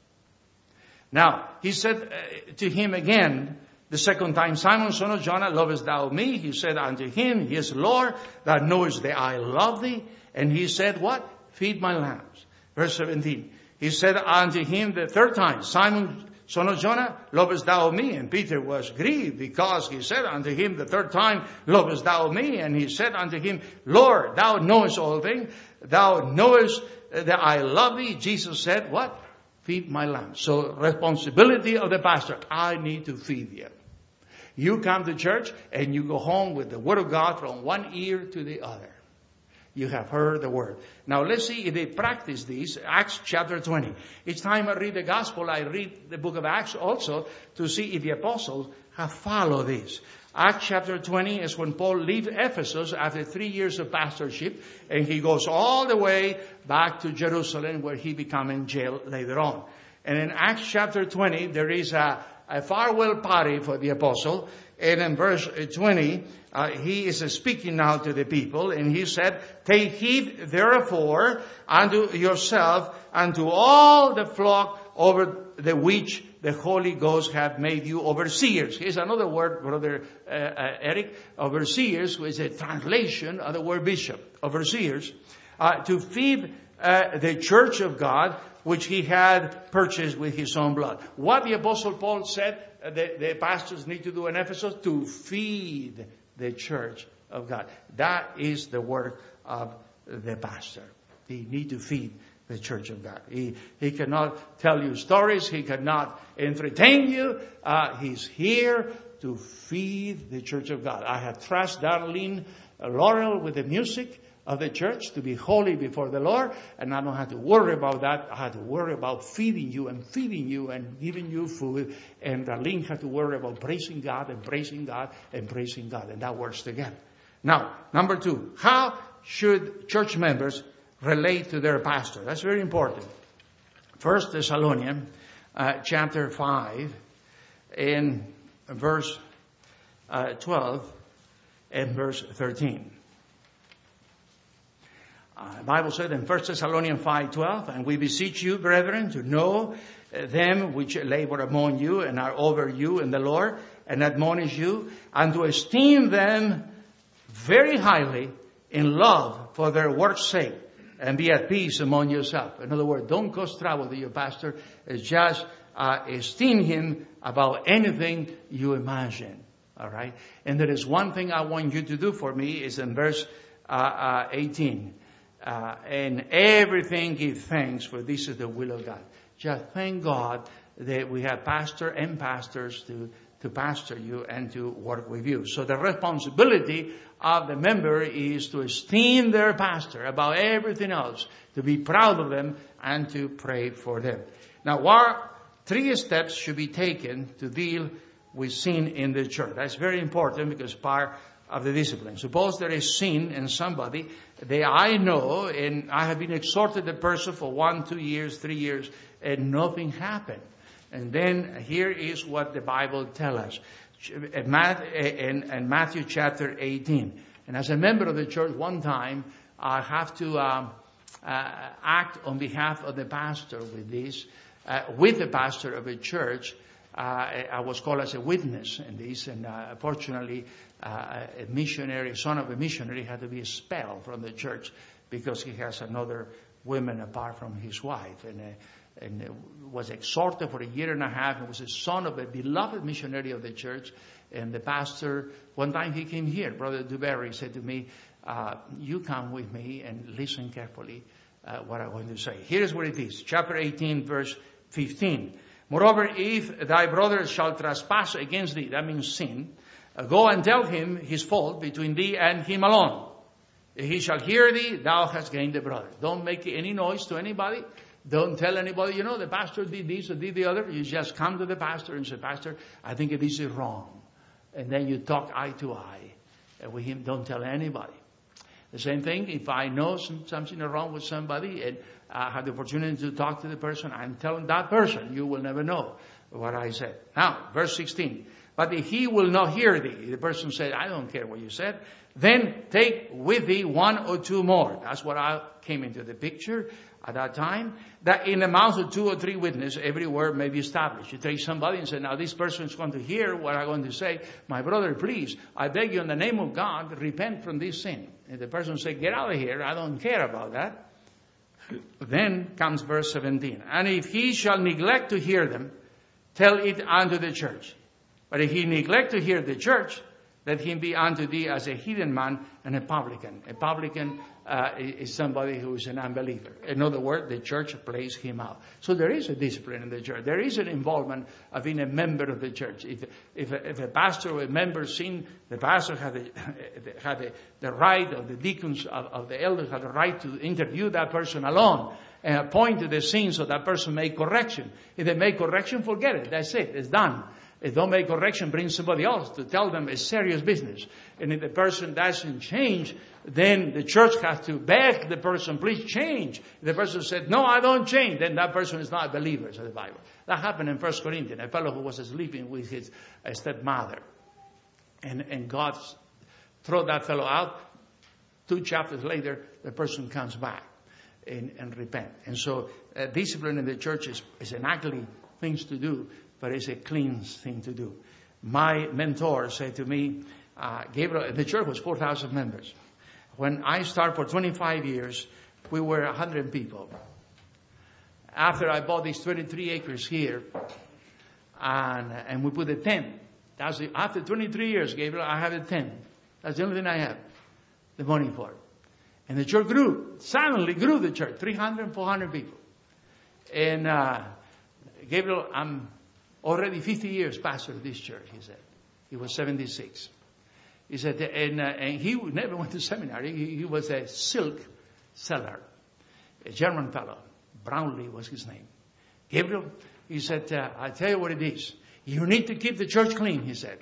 Now, he said to him again, the second time, Simon, son of Jonah, lovest thou me? He said unto him, Yes, Lord, thou knowest that I love thee. And he said, what? Feed my lambs. Verse 17. He said unto him the third time, Simon, son of Jonah, lovest thou me? And Peter was grieved because he said unto him the third time, lovest thou me? And he said unto him, Lord, thou knowest all things. Thou knowest that I love thee. Jesus said, what? Feed my lambs. So responsibility of the pastor. I need to feed you. You come to church and you go home with the word of God from one ear to the other. You have heard the word. Now let's see if they practice these. Acts chapter 20. Each time I read the gospel, I read the book of Acts also to see if the apostles have followed this. Acts chapter 20 is when Paul leaves Ephesus after 3 years of pastorship, and he goes all the way back to Jerusalem where he becomes in jail later on. And in Acts chapter 20, there is a farewell party for the apostle. And in verse 20, he is speaking now to the people, and he said, Take heed therefore unto yourself and to all the flock over the which the Holy Ghost hath made you overseers. Here's another word, Brother Eric, overseers, which is a translation of the word bishop. Overseers, to feed the church of God, which he had purchased with his own blood. What the Apostle Paul said the pastors need to do in Ephesus? To feed the church of God. That is the work of the pastor. They need to feed the church of God. He cannot tell you stories. He cannot entertain you. He's here to feed the church of God. I have trusted Darlene Laurel with the music of the church to be holy before the Lord, and I don't have to worry about that. I have to worry about feeding you and giving you food, and Darlene had to worry about praising God and praising God and praising God, and that works together. Now, number 2, how should church members relate to their pastor? That's very important. 1 Thessalonians chapter 5 and verse 12 and verse 13. The Bible said in 1 Thessalonians 5:12, and we beseech you, brethren, to know them which labor among you and are over you in the Lord, and admonish you, and to esteem them very highly in love for their work's sake, and be at peace among yourself. In other words, don't cause trouble to your pastor. Just esteem him above anything you imagine. All right? And there is one thing I want you to do for me is in verse 18. And everything give thanks, for this is the will of God. Just thank God that we have pastor and pastors to pastor you and to work with you. So the responsibility of the member is to esteem their pastor above everything else, to be proud of them and to pray for them. Now, what 3 steps should be taken to deal with sin in the church? That's very important because part of the discipline. Suppose there is sin in somebody that I know, and I have been exhorted the person for 1, 2 years, 3 years, and nothing happened. And then here is what the Bible tells us. In Matthew chapter 18. And as a member of the church, one time I have to act on behalf of the pastor with this. With the pastor of a church, I was called as a witness in this. And fortunately, a missionary, son of a missionary, had to be expelled from the church because he has another woman apart from his wife. And was exhorted for 1.5 years. He was a son of a beloved missionary of the church. And the pastor, one time he came here, Brother Duberry said to me, you come with me and listen carefully what I'm going to say. Here's what it is. Chapter 18, verse 15. Moreover, if thy brother shall trespass against thee, that means sin, go and tell him his fault between thee and him alone. If he shall hear thee, thou hast gained the brother. Don't make any noise to anybody. Don't tell anybody, the pastor did this or did the other. You just come to the pastor and say, Pastor, I think this is wrong. And then you talk eye to eye with him. Don't tell anybody. The same thing, if I know something wrong with somebody and I have the opportunity to talk to the person, I'm telling that person, you will never know what I said. Now, verse 16. But if he will not hear thee, the person said, I don't care what you said, then take with thee 1 or 2 more. That's what I came into the picture at that time, that in the mouth of 2 or 3 witnesses, every word may be established. You take somebody and say, now this person is going to hear what I'm going to say. My brother, please, I beg you in the name of God, repent from this sin. And the person said, get out of here. I don't care about that. Then comes verse 17. And if he shall neglect to hear them, tell it unto the church. But if he neglect to hear the church, let him be unto thee as a heathen man and a publican. A publican is somebody who is an unbeliever. In other words, the church plays him out. So there is a discipline in the church. There is an involvement of being a member of the church. If a pastor or a member sin, the pastor had the right, or the deacons of the elders had the right to interview that person alone and point to the sin so that person make correction. If they make correction, forget it. That's it. It's done. If don't make correction, bring somebody else to tell them it's serious business. And if the person doesn't change, then the church has to beg the person, please change. If the person said, no, I don't change, then that person is not a believer, says the Bible. That happened in 1 Corinthians, a fellow who was sleeping with his stepmother. And God threw that fellow out. 2 chapters later, the person comes back and repent. And so discipline in the church is an ugly thing to do, but it's a clean thing to do. My mentor said to me, Gabriel, the church was 4,000 members. When I started for 25 years, we were 100 people. After I bought these 23 acres here, and we put a tent. After 23 years, Gabriel, I have a tent. That's the only thing I have, the money for it. And the church grew. Suddenly grew the church, 300, 400 people. And Gabriel, I'm already 50 years pastor of this church, he said. He was 76. He said, and he never went to seminary. He was a silk seller, a German fellow. Brownlee was his name. Gabriel, he said, I'll tell you what it is. You need to keep the church clean, he said.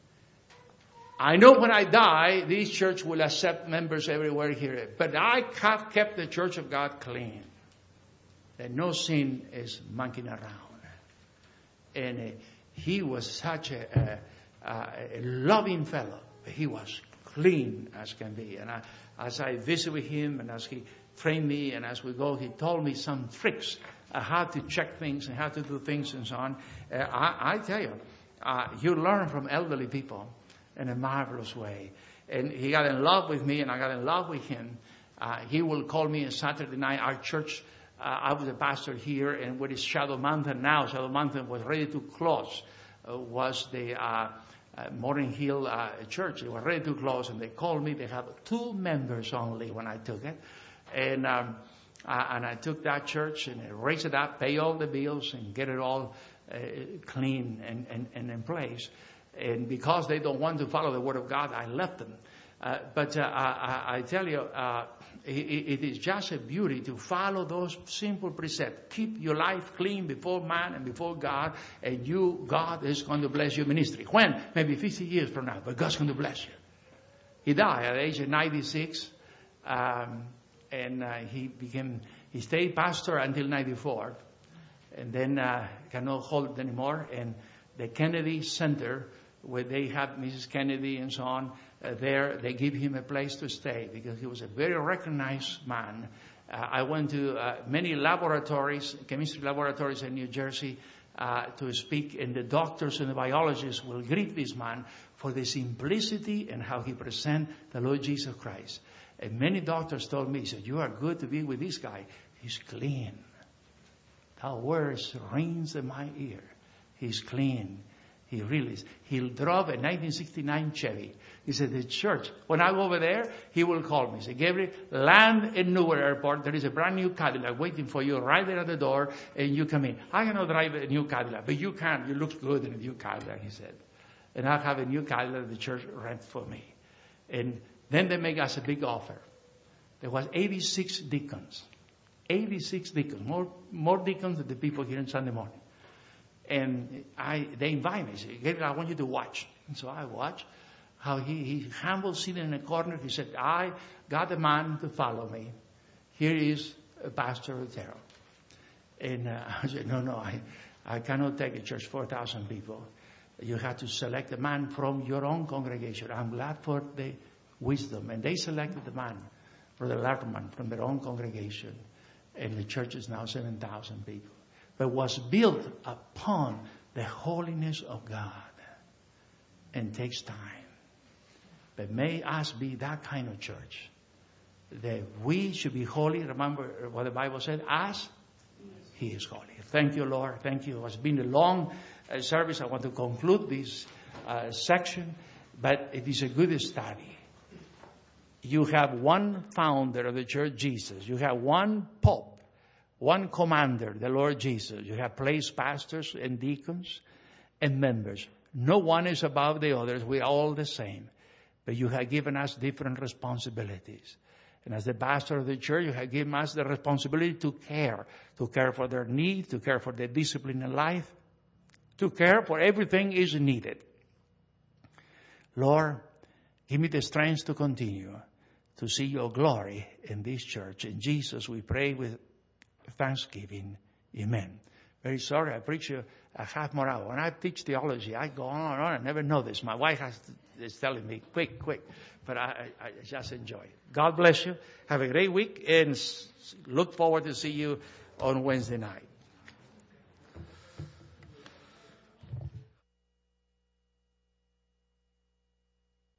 I know when I die, this church will accept members everywhere here. But I have kept the church of God clean. That no sin is monkeying around. And he was such a loving fellow. He was clean as can be. And as I visit with him and as he trained me and as we go, he told me some tricks, how to check things and how to do things and so on. I tell you, you learn from elderly people in a marvelous way. And he got in love with me and I got in love with him. He will call me on Saturday night. Our church, I was a pastor here, and what is Shadow Mountain now, Shadow Mountain was ready to close, was the Morning Hill church. They were ready to close, and they called me. They had 2 members only when I took it. And I took that church and raised it up, pay all the bills, and get it all clean and in place. And because they don't want to follow the Word of God, I left them. But I tell you, it is just a beauty to follow those simple precepts. Keep your life clean before man and before God, and God is going to bless your ministry. When? Maybe 50 years from now, but God's going to bless you. He died at the age of 96, and he stayed pastor until 94, and then cannot hold it anymore. And the Kennedy Center, where they have Mrs. Kennedy and so on, there they give him a place to stay because he was a very recognized man. I went to many laboratories, chemistry laboratories in New Jersey to speak, and the doctors and the biologists will greet this man for the simplicity and how he presents the Lord Jesus Christ. And many doctors told me, he said, you are good to be with this guy. He's clean. That words rings in my ear. He's clean. He really is. He'll drive a 1969 Chevy. He said, the church, when I go over there, he will call me. He said, Gabriel, land in Newark Airport. There is a brand new Cadillac waiting for you right there at the door, and you come in. I cannot drive a new Cadillac, but you can. You look good in a new Cadillac, he said. And I'll have a new Cadillac the church rent for me. And then they make us a big offer. There was 86 deacons. 86 deacons. More deacons than the people here in Sunday morning. And they invite me. They say, Gabriel, I want you to watch. And so I watch how he humble, sitting in a corner. He said, I got a man to follow me. Here is Pastor Otero. And I said, no, I cannot take a church 4,000 people. You have to select a man from your own congregation. I'm glad for the wisdom. And they selected the man, Brother Letterman, from their own congregation. And the church is now 7,000 people. But was built upon the holiness of God, and takes time. But may us be that kind of church, that we should be holy. Remember what the Bible said, as He is holy. Thank you, Lord. Thank you. It has been a long service. I want to conclude this section, but it is a good study. You have one founder of the church, Jesus. You have one pope. One commander, the Lord Jesus. You have placed pastors and deacons and members. No one is above the others. We are all the same. But you have given us different responsibilities. And as the pastor of the church, you have given us the responsibility to care for their needs, to care for their discipline in life, to care for everything is needed. Lord, give me the strength to continue to see your glory in this church. In Jesus, we pray with thanksgiving. Amen. Very sorry, I preach a half more hour. When I teach theology, I go on and on. I never know this. My wife is telling me, quick. But I just enjoy it. God bless you. Have a great week, and look forward to see you on Wednesday night.